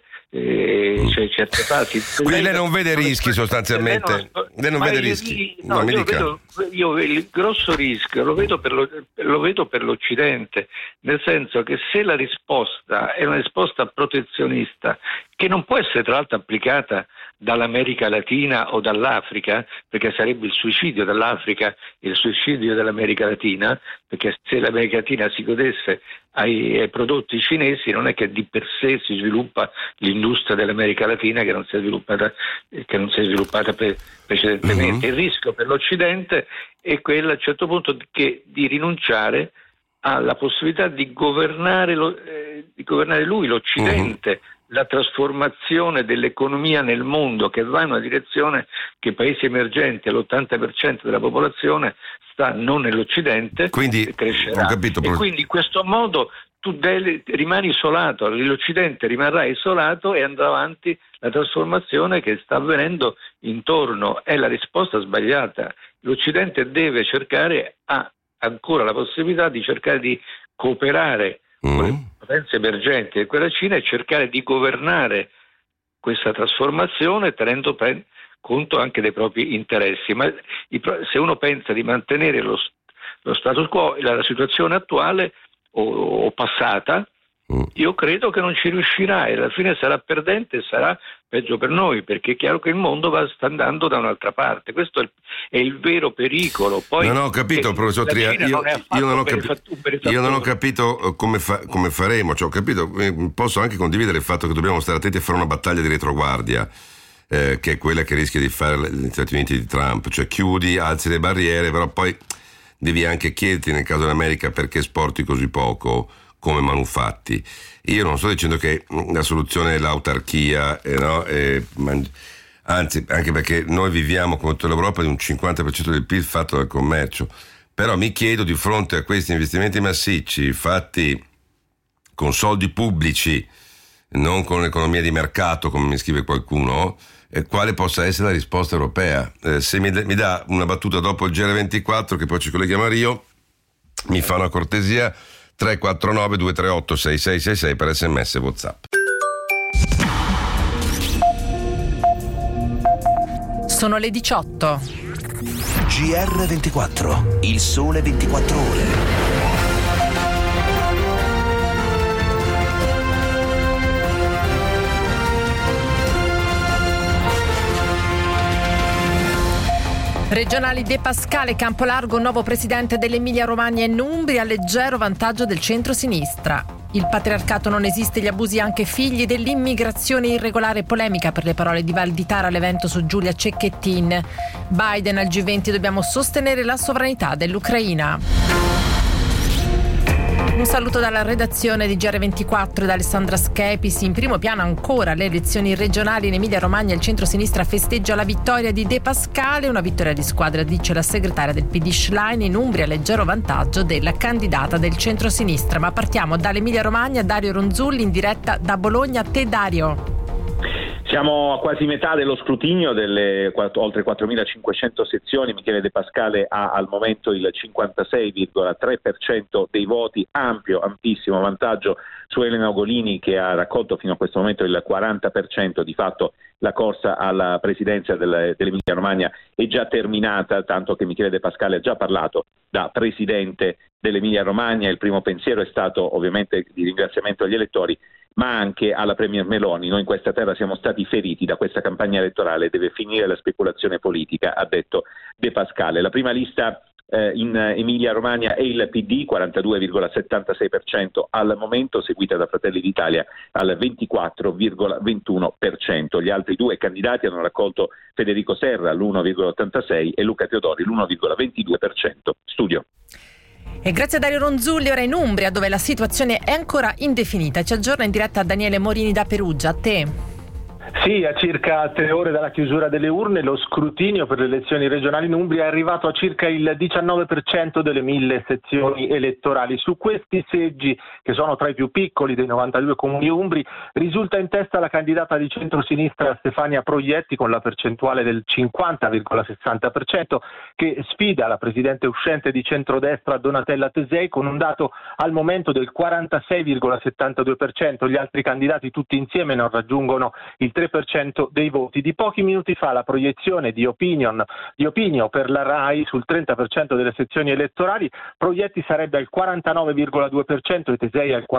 fasi. Quindi lei non vede rischi sostanzialmente? Lei non vede rischi? Io il grosso rischio lo vedo per l'Occidente, nel senso che se la risposta è una risposta protezionista, che non può essere tra l'altro applicata dall'America Latina o dall'Africa, perché sarebbe il suicidio dell'Africa e il suicidio dell'America Latina, perché se l'America Latina si godesse ai prodotti cinesi, non è che di per sé si sviluppa l'industria dell'America Latina che non si è sviluppata precedentemente. Il rischio per l'Occidente è quello, a un certo punto, di rinunciare alla possibilità di governare lui, l'Occidente, la trasformazione dell'economia nel mondo, che va in una direzione che i paesi emergenti, l'80% della popolazione sta non nell'Occidente, quindi crescerà. Ho capito, e quindi in questo modo tu rimani isolato, l'Occidente rimarrà isolato e andrà avanti la trasformazione che sta avvenendo intorno. È la risposta sbagliata. L'Occidente deve ha ancora la possibilità di cercare di cooperare con le potenze emergenti e quella Cina, e cercare di governare questa trasformazione tenendo conto anche dei propri interessi. Ma se uno pensa di mantenere lo status quo, la situazione attuale o passata, io credo che non ci riuscirà, e alla fine sarà perdente e sarà peggio per noi, perché è chiaro che il mondo sta andando da un'altra parte. Questo è il vero pericolo. Poi, non ho capito, professor Tria, io non ho capito come faremo. Cioè, ho capito, posso anche condividere il fatto che dobbiamo stare attenti a fare una battaglia di retroguardia, che è quella che rischia di fare gli Stati Uniti di Trump, cioè chiudi, alzi le barriere, però poi devi anche chiederti, nel caso dell'America, perché esporti così poco come manufatti. Io non sto dicendo che la soluzione è l'autarchia, anzi, anche perché noi viviamo, come tutta l'Europa, di un 50% del PIL fatto dal commercio. Però mi chiedo, di fronte a questi investimenti massicci fatti con soldi pubblici, non con l'economia di mercato, come mi scrive qualcuno, quale possa essere la risposta europea. Se mi dà una battuta dopo il GR24, che poi ci colleghiamo a Rio, mi fa una cortesia. 349 238 6666 per SMS e WhatsApp. Sono le 18. GR24, il sole 24 ore. Regionali De Pascale, Campolargo, nuovo presidente dell'Emilia Romagna e Umbria, leggero vantaggio del centro-sinistra. Il patriarcato non esiste, gli abusi anche figli dell'immigrazione irregolare, polemica per le parole di Valditara all'evento su Giulia Cecchettin. Biden al G20, dobbiamo sostenere la sovranità dell'Ucraina. Un saluto dalla redazione di GR24 da Alessandra Schepisi. In primo piano ancora le elezioni regionali in Emilia Romagna. Il centro-sinistra festeggia la vittoria di De Pascale, una vittoria di squadra, dice la segretaria del PD Schlein. In Umbria leggero vantaggio della candidata del centro-sinistra. Ma partiamo dall'Emilia Romagna, Dario Ronzulli in diretta da Bologna. A te Dario. Siamo a quasi metà dello scrutinio delle oltre 4.500 sezioni. Michele De Pascale ha al momento il 56,3% dei voti, ampissimo vantaggio su Elena Ogolini che ha raccolto fino a questo momento il 40%. Di fatto la corsa alla presidenza dell'Emilia Romagna è già terminata, tanto che Michele De Pascale ha già parlato da presidente dell'Emilia Romagna. Il primo pensiero è stato ovviamente di ringraziamento agli elettori, ma anche alla Premier Meloni. Noi in questa terra siamo stati feriti da questa campagna elettorale, deve finire la speculazione politica, ha detto De Pascale. La prima lista in Emilia Romagna è il PD, 42,76% al momento, seguita da Fratelli d'Italia al 24,21%. Gli altri due candidati hanno raccolto Federico Serra all'1,86% e Luca Teodori l'1,22%. Studio. E grazie a Dario Ronzulli. Ora in Umbria, dove la situazione è ancora indefinita. Ci aggiorna in diretta Daniele Morini da Perugia. A te. Sì, a circa 3 ore dalla chiusura delle urne, lo scrutinio per le elezioni regionali in Umbria è arrivato a circa il 19% delle 1.000 sezioni elettorali. Su questi seggi, che sono tra i più piccoli dei 92 comuni umbri, risulta in testa la candidata di centrosinistra Stefania Proietti con la percentuale del 50,60%, che sfida la presidente uscente di centrodestra Donatella Tesei con un dato al momento del 46,72%. Gli altri candidati tutti insieme non raggiungono il 3% dei voti. Di pochi minuti fa la proiezione di Opinio per la RAI sul 30% delle sezioni elettorali. Proietti sarebbe al 49,2% e Tesei al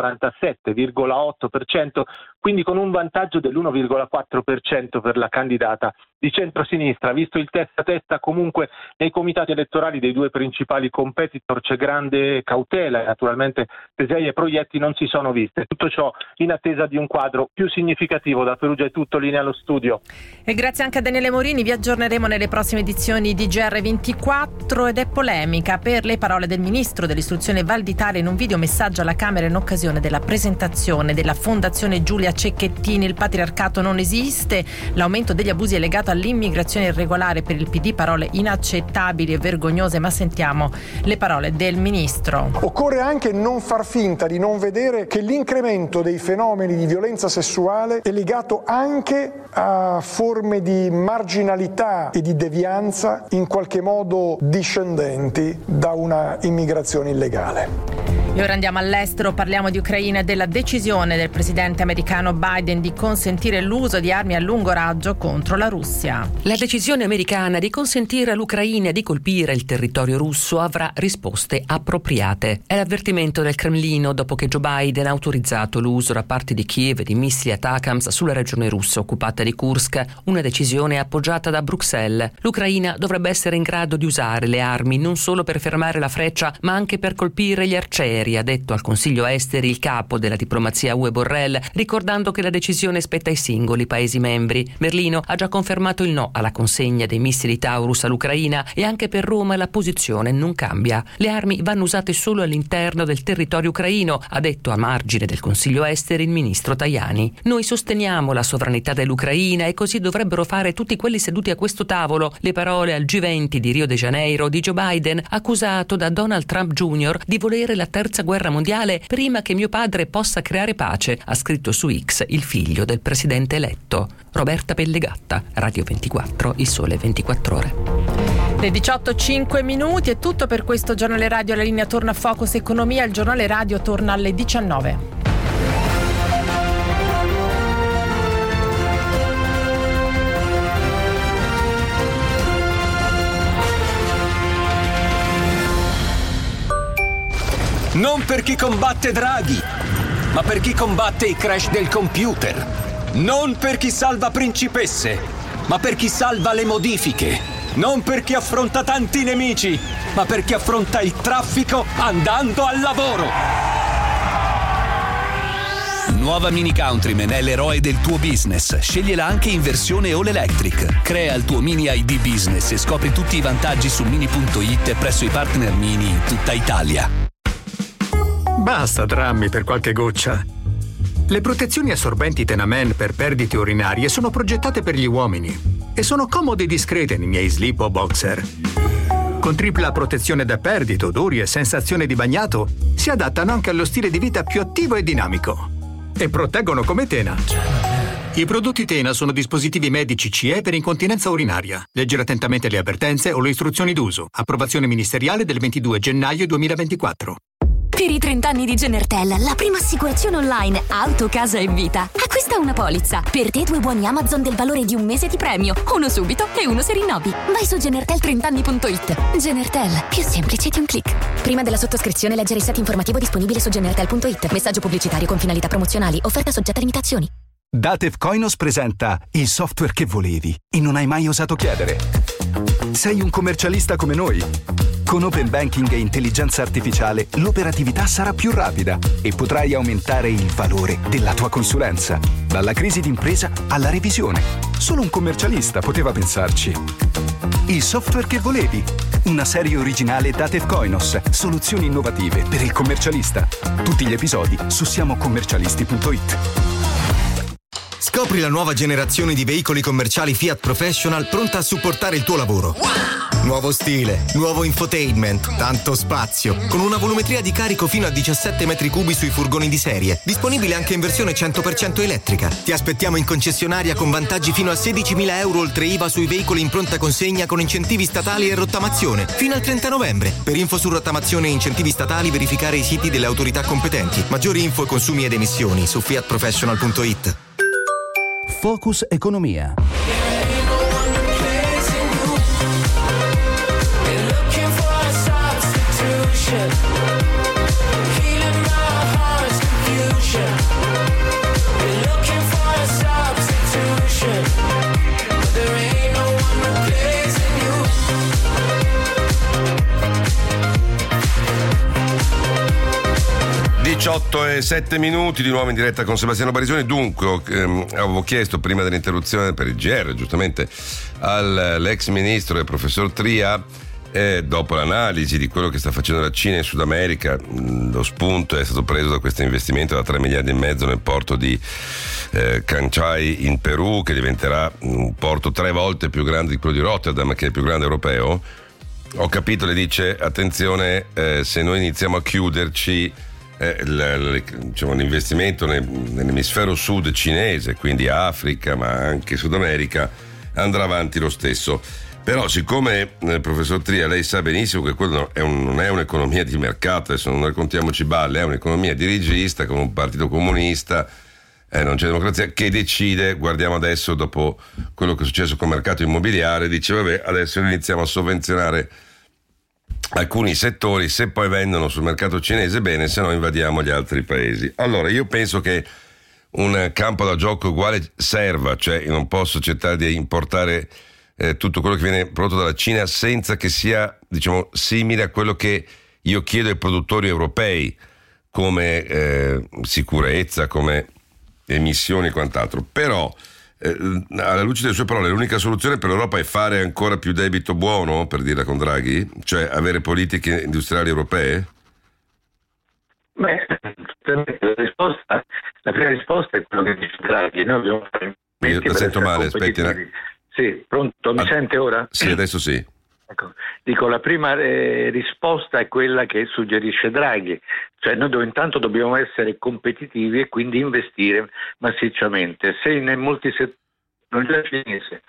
47,8%, quindi con un vantaggio dell'1,4% per la candidata di centrosinistra. Visto il testa a testa, comunque nei comitati elettorali dei due principali competitor c'è grande cautela e naturalmente Tesei e Proietti non si sono viste. Tutto ciò in attesa di un quadro più significativo. Da Perugia è tutto, linea allo studio. E grazie anche a Daniele Morini. Vi aggiorneremo nelle prossime edizioni di GR24. Ed è polemica per le parole del ministro dell'istruzione Valditara in un videomessaggio alla Camera in occasione della presentazione della Fondazione Giulia Cecchettin. Il patriarcato non esiste, l'aumento degli abusi è legato all'immigrazione irregolare. Per il PD parole inaccettabili e vergognose, ma sentiamo le parole del ministro. Occorre anche non far finta di non vedere che l'incremento dei fenomeni di violenza sessuale è legato anche a forme di marginalità e di devianza in qualche modo discendenti da una immigrazione illegale. E ora andiamo all'estero, parliamo di Ucraina e della decisione del presidente americano Biden di consentire l'uso di armi a lungo raggio contro la Russia. La decisione americana di consentire all'Ucraina di colpire il territorio russo avrà risposte appropriate. È l'avvertimento del Cremlino dopo che Joe Biden ha autorizzato l'uso da parte di Kiev di missili ATACMS sulla regione russa occupata di Kursk, una decisione appoggiata da Bruxelles. L'Ucraina dovrebbe essere in grado di usare le armi non solo per fermare la freccia, ma anche per colpire gli arcieri, ha detto al Consiglio Esteri il capo della diplomazia UE Borrell, ricordando che la decisione spetta ai singoli Paesi membri. Berlino ha già confermato il no alla consegna dei missili Taurus all'Ucraina e anche per Roma la posizione non cambia. Le armi vanno usate solo all'interno del territorio ucraino, ha detto a margine del Consiglio Esteri il ministro Tajani. Noi sosteniamo la sovranità dell'Ucraina e così dovrebbero fare tutti quelli seduti a questo tavolo. Le parole al G20 di Rio de Janeiro di Joe Biden, accusato da Donald Trump Jr. di volere la terza guerra mondiale prima che mio padre possa creare pace, ha scritto su X il figlio del presidente eletto. Roberta Pellegatta, Radio 24, Il Sole 24 Ore. Le 18:05 è tutto per questo giornale radio. La linea torna a Focus Economia, il giornale radio torna alle 19. Non per chi combatte Draghi, ma per chi combatte i crash del computer. Non per chi salva principesse, ma per chi salva le modifiche. Non per chi affronta tanti nemici, ma per chi affronta il traffico andando al lavoro. Nuova Mini Countryman è l'eroe del tuo business. Scegliela anche in versione all electric. Crea il tuo Mini ID Business e scopri tutti i vantaggi su mini.it e presso i partner Mini in tutta Italia. Basta drammi per qualche goccia. Le protezioni assorbenti Tenamen per perdite urinarie sono progettate per gli uomini e sono comode e discrete nei miei slip o boxer. Con tripla protezione da perdite, odori e sensazione di bagnato, si adattano anche allo stile di vita più attivo e dinamico. E proteggono come Tena. I prodotti Tena sono dispositivi medici CE per incontinenza urinaria. Leggere attentamente le avvertenze o le istruzioni d'uso. Approvazione ministeriale del 22 gennaio 2024. Per i 30 anni di Genertel, la prima assicurazione online auto, casa e vita. Acquista una polizza. Per te 2 buoni Amazon del valore di un mese di premio. Uno subito e uno se rinnovi. Vai su genertel30anni.it. Genertel, più semplice di un click. Prima della sottoscrizione leggere il set informativo disponibile su genertel.it. Messaggio pubblicitario con finalità promozionali. Offerta soggetta a limitazioni. Datev Koinos presenta il software che volevi e non hai mai osato chiedere. Sei un commercialista come noi? Con Open Banking e intelligenza artificiale l'operatività sarà più rapida e potrai aumentare il valore della tua consulenza. Dalla crisi d'impresa alla revisione. Solo un commercialista poteva pensarci. Il software che volevi. Una serie originale Datev Koinos. Soluzioni innovative per il commercialista. Tutti gli episodi su siamocommercialisti.it. Scopri la nuova generazione di veicoli commerciali Fiat Professional pronta a supportare il tuo lavoro. Nuovo stile, nuovo infotainment, tanto spazio, con una volumetria di carico fino a 17 metri cubi sui furgoni di serie, disponibile anche in versione 100% elettrica. Ti aspettiamo in concessionaria con vantaggi fino a 16.000 euro oltre IVA sui veicoli in pronta consegna con incentivi statali e rottamazione, fino al 30 novembre. Per info su rottamazione e incentivi statali verificare i siti delle autorità competenti. Maggiori info e consumi ed emissioni su fiatprofessional.it. Focus Economia. E 7 minuti di nuovo in diretta con Sebastiano Barisoni. Dunque avevo chiesto prima dell'interruzione per il GR giustamente all'ex ministro e professor Tria, dopo l'analisi di quello che sta facendo la Cina in Sud America, lo spunto è stato preso da questo investimento da 3,5 miliardi nel porto di Canchay in Perù, che diventerà un porto 3 volte più grande di quello di Rotterdam, che è il più grande europeo. Ho capito, le dice, attenzione, se noi iniziamo a chiuderci, diciamo, l'investimento nell'emisfero sud cinese, quindi Africa ma anche Sud America, andrà avanti lo stesso. Però siccome, professor Tria, lei sa benissimo che quello non è un'economia di mercato, adesso non raccontiamoci balle, è un'economia dirigista con un partito comunista, non c'è democrazia, che decide, guardiamo adesso dopo quello che è successo con il mercato immobiliare, dice vabbè, adesso iniziamo a sovvenzionare alcuni settori, se poi vendono sul mercato cinese bene, se no invadiamo gli altri paesi. Allora io penso che un campo da gioco uguale serva, cioè io non posso accettare di importare tutto quello che viene prodotto dalla Cina senza che sia, diciamo, simile a quello che io chiedo ai produttori europei come sicurezza, come emissioni e quant'altro. Però alla luce delle sue parole, l'unica soluzione per l'Europa è fare ancora più debito buono, per dirla con Draghi, cioè avere politiche industriali europee? Beh, la prima risposta è quello che dice Draghi. Noi dobbiamo fare io la sento male, aspetti. Sì, pronto? Mi sente ora? Sì, adesso sì. Ecco, dico, la prima risposta è quella che suggerisce Draghi, cioè noi intanto dobbiamo essere competitivi e quindi investire massicciamente. Se in molti settori non c'è cinese,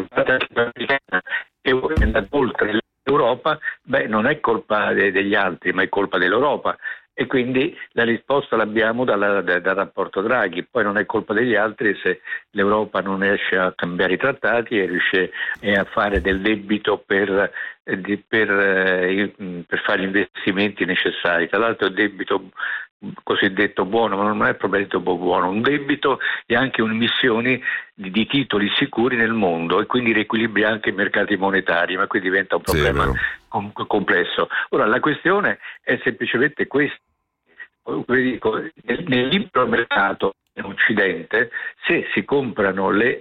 e è andato oltre l'Europa, beh, non è colpa degli altri, ma è colpa dell'Europa. E quindi la risposta l'abbiamo dal rapporto Draghi. Poi non è colpa degli altri se l'Europa non riesce a cambiare i trattati e riesce a fare del debito per fare gli investimenti necessari. Tra l'altro il debito cosiddetto buono, ma non è proprio debito buono, un debito è anche un'emissione di titoli sicuri nel mondo e quindi riequilibra anche i mercati monetari, ma qui diventa un problema complesso. Ora la questione è semplicemente questa. Nel libero mercato in Occidente, se si comprano dei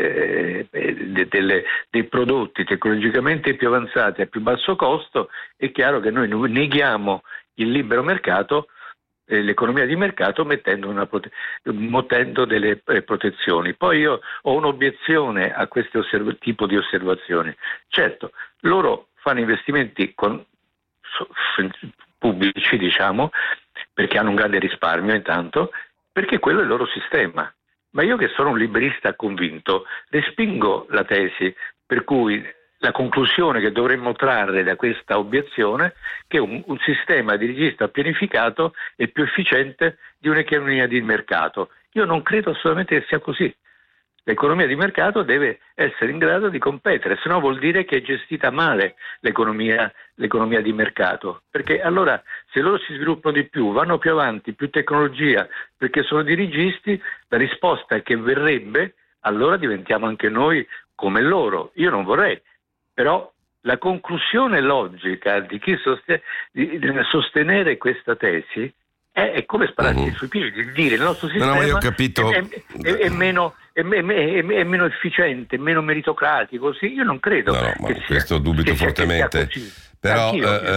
prodotti tecnologicamente più avanzati a più basso costo, è chiaro che noi neghiamo il libero mercato, l'economia di mercato, mettendo delle protezioni. Poi io ho un'obiezione a questo tipo di osservazioni. Certo, loro fanno investimenti pubblici, diciamo, perché hanno un grande risparmio intanto, perché quello è il loro sistema. Ma io, che sono un liberista convinto, respingo la tesi per cui la conclusione che dovremmo trarre da questa obiezione che un sistema dirigista pianificato è più efficiente di un'economia di mercato. Io non credo assolutamente che sia così. L'economia di mercato deve essere in grado di competere, se no vuol dire che è gestita male l'economia di mercato, perché allora se loro si sviluppano di più, vanno più avanti, più tecnologia, perché sono dirigisti, la risposta che verrebbe, allora diventiamo anche noi come loro. Io non vorrei, però la conclusione logica di chi sostenere questa tesi è come spararsi sui piedi, dire il nostro sistema è meno efficiente, meno meritocratico. Sì, io non credo che questo dubito fortemente. Però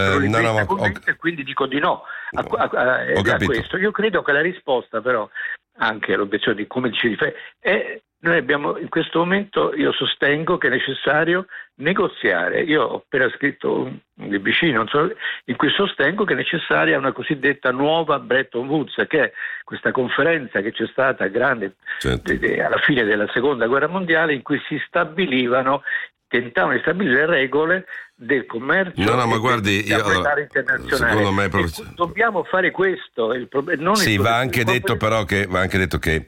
quindi dico di no a questo. Io credo che la risposta, però, anche all'obiezione di come ci rifà è: noi abbiamo in questo momento, io sostengo che è necessario negoziare. Io ho appena scritto un libricino in cui sostengo che è necessaria una cosiddetta nuova Bretton Woods, che è questa conferenza che c'è stata grande alla fine della seconda guerra mondiale, in cui si tentavano di stabilire le regole del commercio internazionale. Secondo me dobbiamo fare questo. Va anche detto che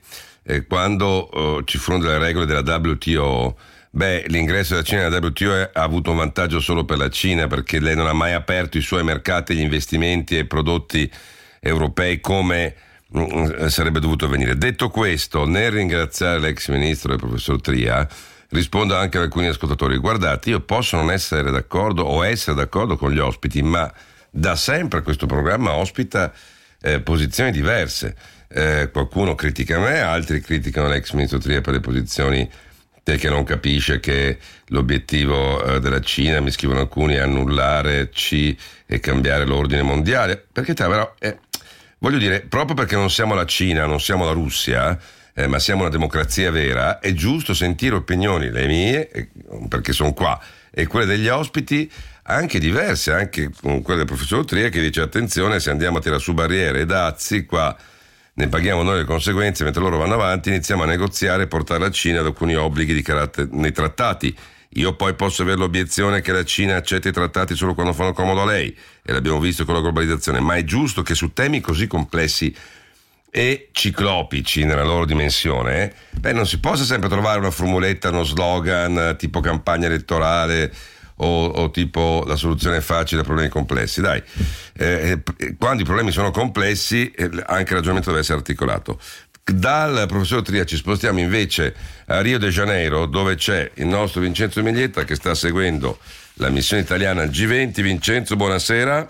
quando ci furono delle regole della WTO, l'ingresso della Cina nella WTO ha avuto un vantaggio solo per la Cina, perché lei non ha mai aperto i suoi mercati agli investimenti e prodotti europei come sarebbe dovuto avvenire. Detto questo, nel ringraziare l'ex ministro, il professor Tria, rispondo anche ad alcuni ascoltatori. Guardate, io posso non essere d'accordo o essere d'accordo con gli ospiti, ma da sempre questo programma ospita posizioni diverse. Qualcuno critica me, altri criticano l'ex ministro Tria per le posizioni che non capisce che l'obiettivo della Cina, mi scrivono alcuni, è annullare e cambiare l'ordine mondiale. Perché però voglio dire, proprio perché non siamo la Cina, non siamo la Russia, ma siamo una democrazia vera, è giusto sentire opinioni, le mie, perché sono qua, e quelle degli ospiti anche diverse, anche con quella del professor Tria, che dice: attenzione, se andiamo a tirare su barriere e dazi, qua ne paghiamo noi le conseguenze, mentre loro vanno avanti, iniziamo a negoziare e portare la Cina ad alcuni obblighi di carattere nei trattati. Io poi posso avere l'obiezione che la Cina accetta i trattati solo quando fanno comodo a lei, e l'abbiamo visto con la globalizzazione, ma è giusto che su temi così complessi e ciclopici nella loro dimensione, non si possa sempre trovare una formuletta, uno slogan tipo campagna elettorale o tipo la soluzione facile a problemi complessi. Dai, quando i problemi sono complessi anche il ragionamento deve essere articolato. Dal professor Tria ci spostiamo invece a Rio de Janeiro, dove c'è il nostro Vincenzo Miglietta che sta seguendo la missione italiana al G20. Vincenzo, buonasera.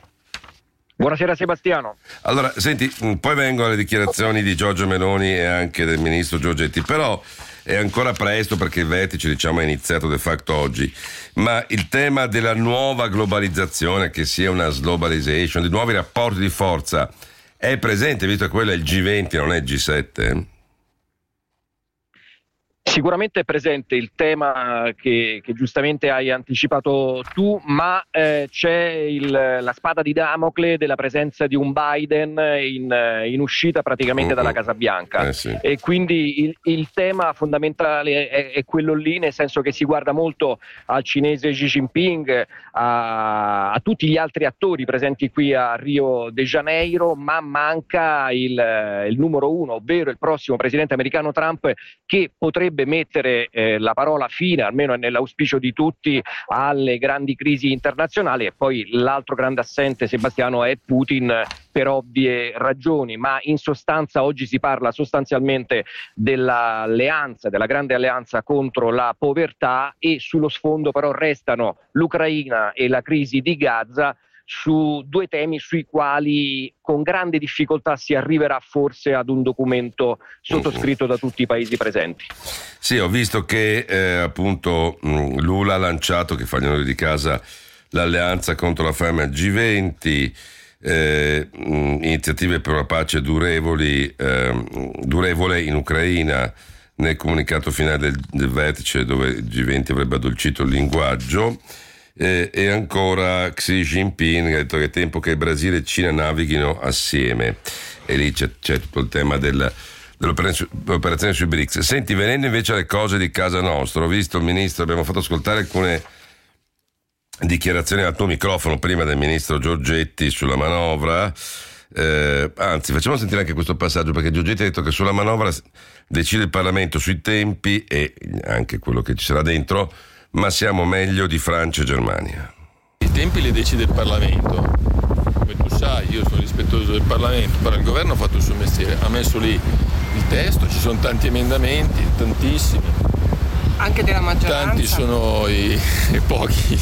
Buonasera Sebastiano. Allora, senti, poi vengono le dichiarazioni di Giorgia Meloni e anche del ministro Giorgetti, però è ancora presto perché il vertice, è iniziato de facto oggi, ma il tema della nuova globalizzazione, che sia una globalization, di nuovi rapporti di forza, è presente, visto che quello è il G20, non è il G7? Sicuramente è presente il tema che giustamente hai anticipato tu, ma c'è la spada di Damocle della presenza di un Biden in uscita praticamente dalla Casa Bianca. Sì. E quindi il tema fondamentale è quello lì, nel senso che si guarda molto al cinese Xi Jinping, a tutti gli altri attori presenti qui a Rio de Janeiro, ma manca il numero uno, ovvero il prossimo presidente americano Trump, che potrebbe mettere la parola fine, almeno nell'auspicio di tutti, alle grandi crisi internazionali. E poi l'altro grande assente, Sebastiano, è Putin, per ovvie ragioni, ma in sostanza oggi si parla sostanzialmente dell'alleanza, della grande alleanza contro la povertà, e sullo sfondo però restano l'Ucraina e la crisi di Gaza, su due temi sui quali con grande difficoltà si arriverà forse ad un documento sottoscritto da tutti i paesi presenti. Sì, ho visto che appunto Lula ha lanciato, che fa gli onori di casa, l'alleanza contro la fame al G20, iniziative per una pace durevole in Ucraina, nel comunicato finale del vertice, dove il G20 avrebbe addolcito il linguaggio. E ancora Xi Jinping ha detto che è tempo che Brasile e Cina navighino assieme, e lì c'è tutto il tema dell'operazione sui BRICS. Senti, venendo invece alle cose di casa nostra, ho visto il ministro, abbiamo fatto ascoltare alcune dichiarazioni al tuo microfono prima del ministro Giorgetti sulla manovra, anzi facciamo sentire anche questo passaggio, perché Giorgetti ha detto che sulla manovra decide il Parlamento sui tempi e anche quello che ci sarà dentro, ma siamo meglio di Francia e Germania. I tempi li decide il Parlamento, come tu sai, io sono rispettoso del Parlamento, però il governo ha fatto il suo mestiere, ha messo lì il testo, ci sono tanti emendamenti, tantissimi. Anche della maggioranza? Tanti sono i pochi,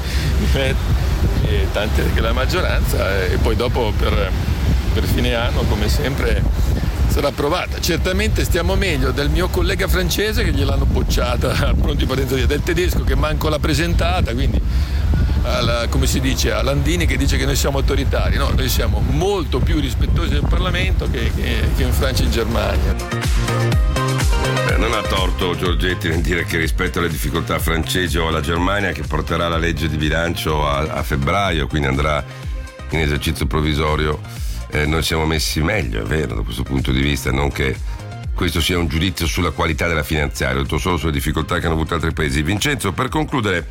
e tanti della maggioranza, e poi dopo per fine anno, come sempre, sarà approvata. Certamente stiamo meglio del mio collega francese, che gliel'hanno bocciata pronti partenza via, del tedesco che manco l'ha presentata, quindi come si dice, a Landini che dice che noi siamo autoritari. No, noi siamo molto più rispettosi del Parlamento che in Francia e in Germania. Non ha torto Giorgetti nel dire che rispetto alle difficoltà francesi o alla Germania, che porterà la legge di bilancio a febbraio, quindi andrà in esercizio provvisorio, noi siamo messi meglio, è vero, da questo punto di vista, non che questo sia un giudizio sulla qualità della finanziaria, ho detto solo sulle difficoltà che hanno avuto altri paesi. Vincenzo, per concludere,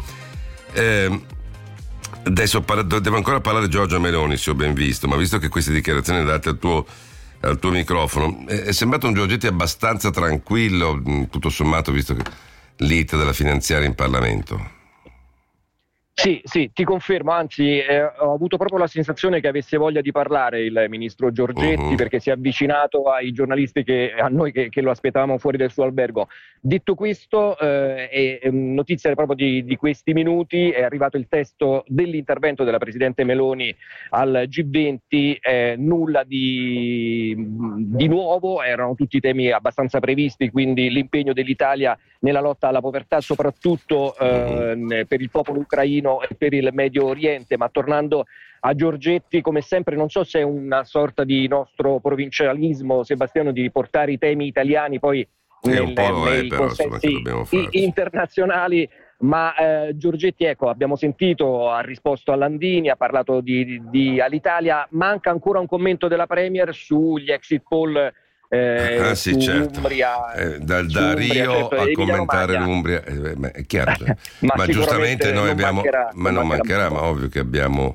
adesso devo ancora parlare di Giorgia Meloni, se ho ben visto, ma visto che queste dichiarazioni date al tuo microfono, è sembrato un Giorgetti abbastanza tranquillo, tutto sommato, visto che l'iter della finanziaria in Parlamento. Sì, ti confermo, anzi ho avuto proprio la sensazione che avesse voglia di parlare il ministro Giorgetti, perché si è avvicinato ai giornalisti a noi che lo aspettavamo fuori del suo albergo. Detto questo, è notizia proprio di questi minuti, è arrivato il testo dell'intervento della Presidente Meloni al G20, nulla di nuovo, erano tutti temi abbastanza previsti, quindi l'impegno dell'Italia nella lotta alla povertà, soprattutto per il popolo ucraino e per il Medio Oriente. Ma tornando a Giorgetti, come sempre, non so se è una sorta di nostro provincialismo, Sebastiano, di portare i temi italiani poi nei consensi internazionali, ma Giorgetti, ecco, abbiamo sentito, ha risposto a Landini, ha parlato di all'Italia, manca ancora un commento della Premier sugli exit poll. Sì, certo. Da Rio a commentare l'Umbria, è chiaro, cioè. ma giustamente noi abbiamo, non mancherà, ma ovvio che abbiamo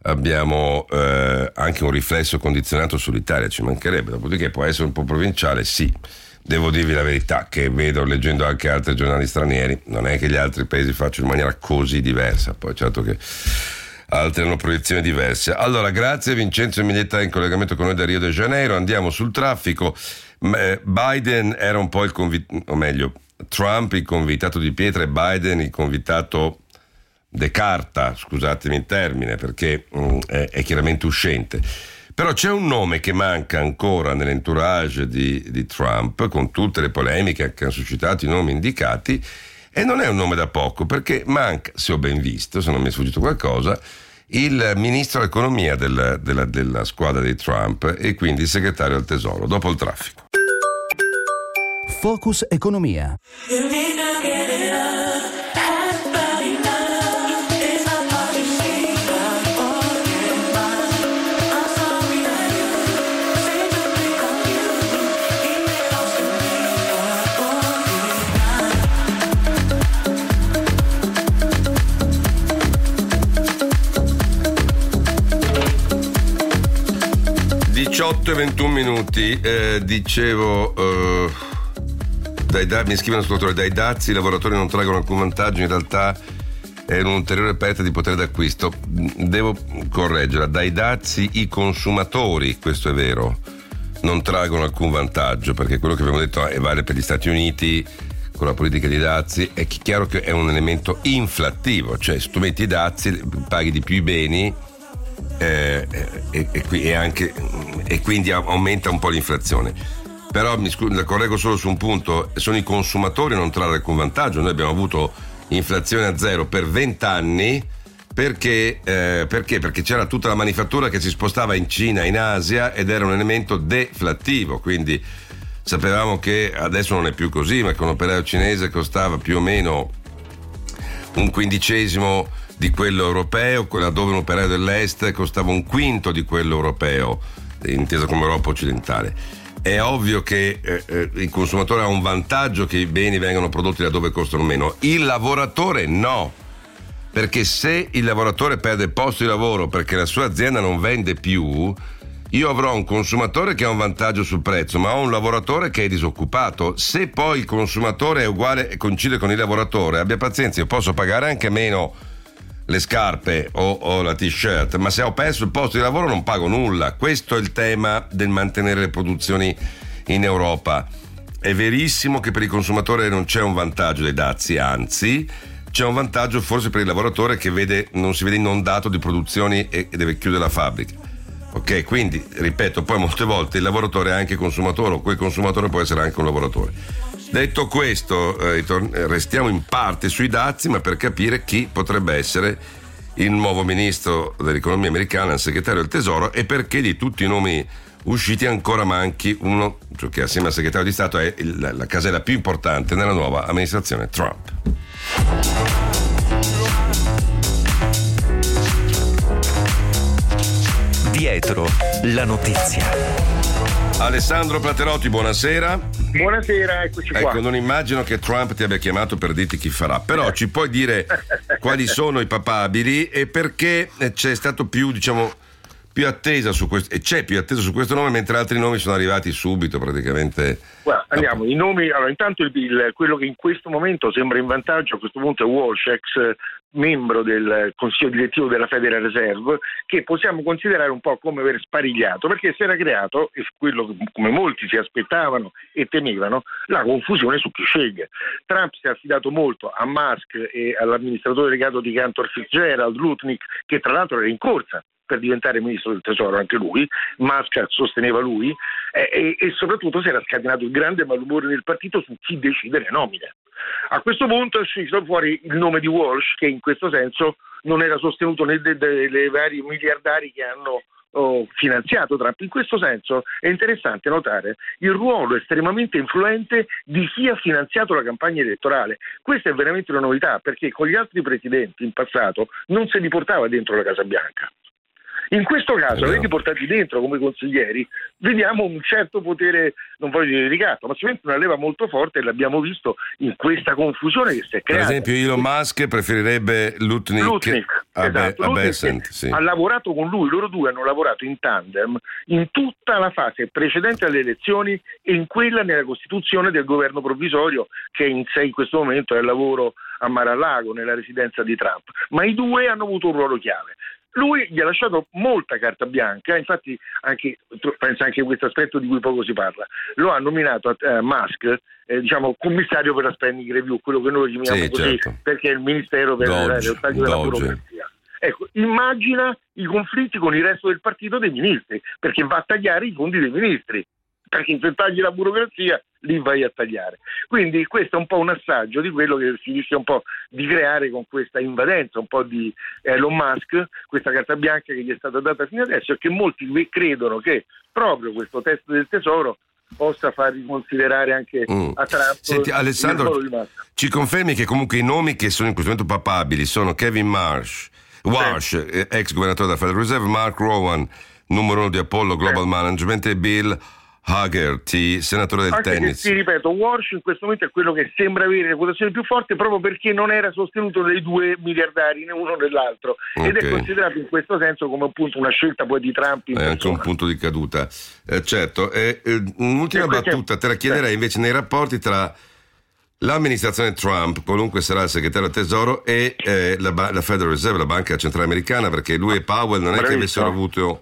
anche un riflesso condizionato sull'Italia, ci mancherebbe. Dopodiché può essere un po' provinciale, sì. Devo dirvi la verità, che vedo, leggendo anche altri giornali stranieri, non è che gli altri paesi facciano in maniera così diversa, poi certo che altri hanno proiezioni diverse. Allora, grazie Vincenzo Miglietta in collegamento con noi da Rio de Janeiro. Andiamo sul traffico. Biden era un po' Trump il convitato di pietra e Biden il convitato de carta, scusatemi il termine, perché è chiaramente uscente. Però c'è un nome che manca ancora nell'entourage di Trump, con tutte le polemiche che hanno suscitato i nomi indicati, e non è un nome da poco, perché manca, se ho ben visto, se non mi è sfuggito qualcosa, il ministro dell'economia della squadra di Trump e quindi il segretario al tesoro. Dopo il traffico. Focus Economia. e 21 minuti, dicevo, mi scrivono ascoltatori, dai dazi i lavoratori non traggono alcun vantaggio, in realtà è un'ulteriore perdita di potere d'acquisto. Devo correggere, dai dazi i consumatori, questo è vero, non traggono alcun vantaggio, perché quello che abbiamo detto vale per gli Stati Uniti con la politica di dazi, è chiaro che è un elemento inflattivo, cioè se tu metti i dazi paghi di più i beni e quindi aumenta un po' l'inflazione. Però la correggo solo su un punto: sono i consumatori a non trarre alcun vantaggio. Noi abbiamo avuto inflazione a zero per 20 anni perché c'era tutta la manifattura che si spostava in Cina, in Asia, ed era un elemento deflattivo, quindi sapevamo che adesso non è più così, ma che un operaio cinese costava più o meno un quindicesimo di quello europeo, laddove un operaio dell'est costava un quinto di quello europeo, inteso come Europa occidentale. È ovvio che il consumatore ha un vantaggio che i beni vengano prodotti da dove costano meno. Il lavoratore no, perché se il lavoratore perde il posto di lavoro perché la sua azienda non vende più, io avrò un consumatore che ha un vantaggio sul prezzo, ma ho un lavoratore che è disoccupato. Se poi il consumatore è uguale e coincide con il lavoratore, abbia pazienza, io posso pagare anche meno le scarpe o la t-shirt, ma se ho perso il posto di lavoro non pago nulla. Questo è il tema del mantenere le produzioni in Europa. È verissimo che per il consumatore non c'è un vantaggio dei dazi, anzi c'è un vantaggio forse per il lavoratore che non si vede inondato di produzioni e deve chiudere la fabbrica. Ok, quindi ripeto, poi molte volte il lavoratore è anche consumatore, o quel consumatore può essere anche un lavoratore. Detto questo, restiamo in parte sui dazi, ma per capire chi potrebbe essere il nuovo ministro dell'economia americana, il segretario del tesoro, e perché di tutti i nomi usciti ancora manchi uno, cioè che assieme al segretario di Stato è la casella più importante nella nuova amministrazione Trump. Dietro la notizia. Alessandro Platerotti, buonasera. Buonasera, eccoci qua. Ecco, non immagino che Trump ti abbia chiamato per dirti chi farà, però ci puoi dire quali sono i papabili e perché c'è stato più attesa su questo, e c'è più attesa su questo nome, mentre altri nomi sono arrivati subito praticamente. Guarda, andiamo, i nomi. Allora, intanto quello che in questo momento sembra in vantaggio a questo punto è Walsh, ex membro del consiglio direttivo della Federal Reserve, che possiamo considerare un po' come aver sparigliato, perché si era creato, e quello come molti si aspettavano e temevano, la confusione su chi sceglie. Trump si è affidato molto a Musk e all'amministratore delegato di Cantor Fitzgerald, Lutnick, che tra l'altro era in corsa per diventare ministro del tesoro anche lui. Musk sosteneva lui e soprattutto si era scatenato il grande malumore nel partito su chi decide le nomine. A questo punto è uscito fuori il nome di Walsh, che in questo senso non era sostenuto né dai vari miliardari che hanno finanziato Trump. In questo senso è interessante notare il ruolo estremamente influente di chi ha finanziato la campagna elettorale. Questa è veramente una novità, perché con gli altri presidenti in passato non se li portava dentro la Casa Bianca. In questo caso, avete portati dentro come consiglieri, vediamo un certo potere, non voglio dire ricatto, ma sicuramente una leva molto forte, e l'abbiamo visto in questa confusione che si è creata. Per esempio Elon Musk preferirebbe Lutnick a Bessent. Sì. Ha lavorato con lui, loro due hanno lavorato in tandem in tutta la fase precedente alle elezioni e in quella nella costituzione del governo provvisorio, che in questo momento è al lavoro a Mar-a-Lago, nella residenza di Trump. Ma i due hanno avuto un ruolo chiave. Lui gli ha lasciato molta carta bianca, infatti pensa anche a questo aspetto di cui poco si parla. Lo ha nominato Musk commissario per la spending review, quello che noi chiamiamo così, certo, perché è il ministero per il taglio della burocrazia. Ecco, immagina i conflitti con il resto del partito dei ministri, perché va a tagliare i fondi dei ministri, perché se tagli la burocrazia lì vai a tagliare. Quindi questo è un po' un assaggio di quello che si rischia un po' di creare con questa invadenza un po' di Elon Musk, questa carta bianca che gli è stata data fino adesso, e che molti credono che proprio questo test del tesoro possa far riconsiderare anche a Trump. Senti, Alessandro, ci confermi che comunque i nomi che sono in questo momento papabili sono Kevin Walsh, ex governatore della Federal Reserve, Mark Rowan, numero 1 di Apollo Global Management, e Bill Hagerty, senatore del tennis. Ti ripeto, Walsh in questo momento è quello che sembra avere la quotazione più forte proprio perché non era sostenuto dai due miliardari, né uno né l'altro, ed è considerato in questo senso come appunto una scelta poi di Trump in persona. Anche un punto di caduta. Certo, un'ultima battuta te la chiederei invece nei rapporti tra l'amministrazione Trump, qualunque sarà il segretario del Tesoro, e la Federal Reserve, la banca centrale americana, perché lui e Powell non è che avessero avuto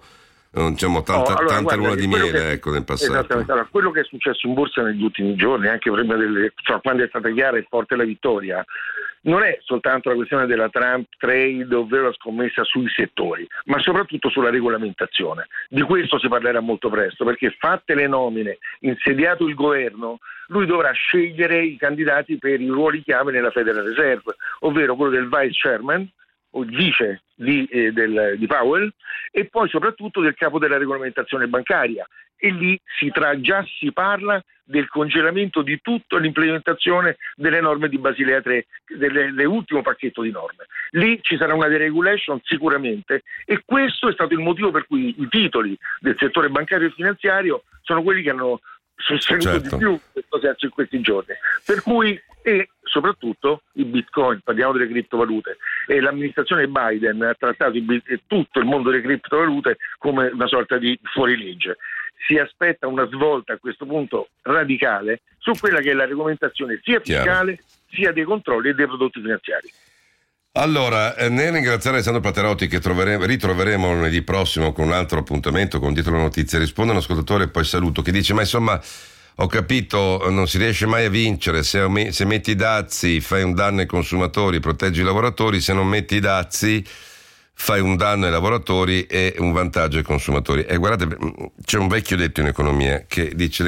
tanta luna di miele nel passato. Esattamente. Allora, quello che è successo in borsa negli ultimi giorni, anche prima quando è stata chiara e forte la vittoria, non è soltanto la questione della Trump trade, ovvero la scommessa sui settori, ma soprattutto sulla regolamentazione. Di questo si parlerà molto presto, perché fatte le nomine, insediato il governo, lui dovrà scegliere i candidati per i ruoli chiave nella Federal Reserve, ovvero quello del vice chairman o il vice di Powell, e poi soprattutto del capo della regolamentazione bancaria, e lì già si parla del congelamento di tutta l'implementazione delle norme di Basilea 3, dell'ultimo pacchetto di norme. Lì ci sarà una deregulation sicuramente, e questo è stato il motivo per cui i titoli del settore bancario e finanziario sono quelli che hanno sostenuto di più in questo senso in questi giorni. Per cui, e soprattutto i bitcoin, parliamo delle criptovalute, e l'amministrazione Biden ha trattato tutto il mondo delle criptovalute come una sorta di fuorilegge. Si aspetta una svolta a questo punto radicale su quella che è la regolamentazione sia fiscale sia dei controlli e dei prodotti finanziari. Allora, nel ringraziare Alessandro Paterotti, che ritroveremo lunedì prossimo con un altro appuntamento con Dietro le Notizie, risponde un ascoltatore e poi saluto, che dice: ma insomma, ho capito, non si riesce mai a vincere, se metti i dazi fai un danno ai consumatori, proteggi i lavoratori, se non metti i dazi fai un danno ai lavoratori e un vantaggio ai consumatori. E guardate, c'è un vecchio detto in economia che dice: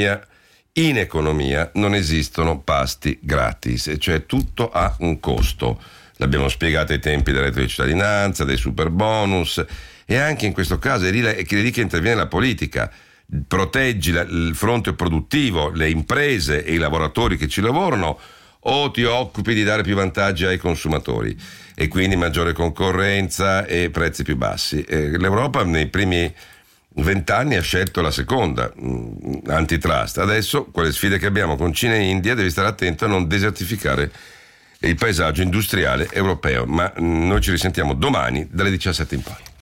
in economia non esistono pasti gratis, e cioè tutto ha un costo. L'abbiamo spiegato ai tempi del reddito di cittadinanza, dei super bonus, e anche in questo caso è lì che interviene la politica. Proteggi il fronte produttivo, le imprese e i lavoratori che ci lavorano, o ti occupi di dare più vantaggi ai consumatori, e quindi maggiore concorrenza e prezzi più bassi. L'Europa nei primi 20 anni ha scelto la seconda, antitrust. Adesso, con le sfide che abbiamo con Cina e India, devi stare attento a non desertificare il paesaggio industriale europeo. Ma noi ci risentiamo domani dalle 17 in poi.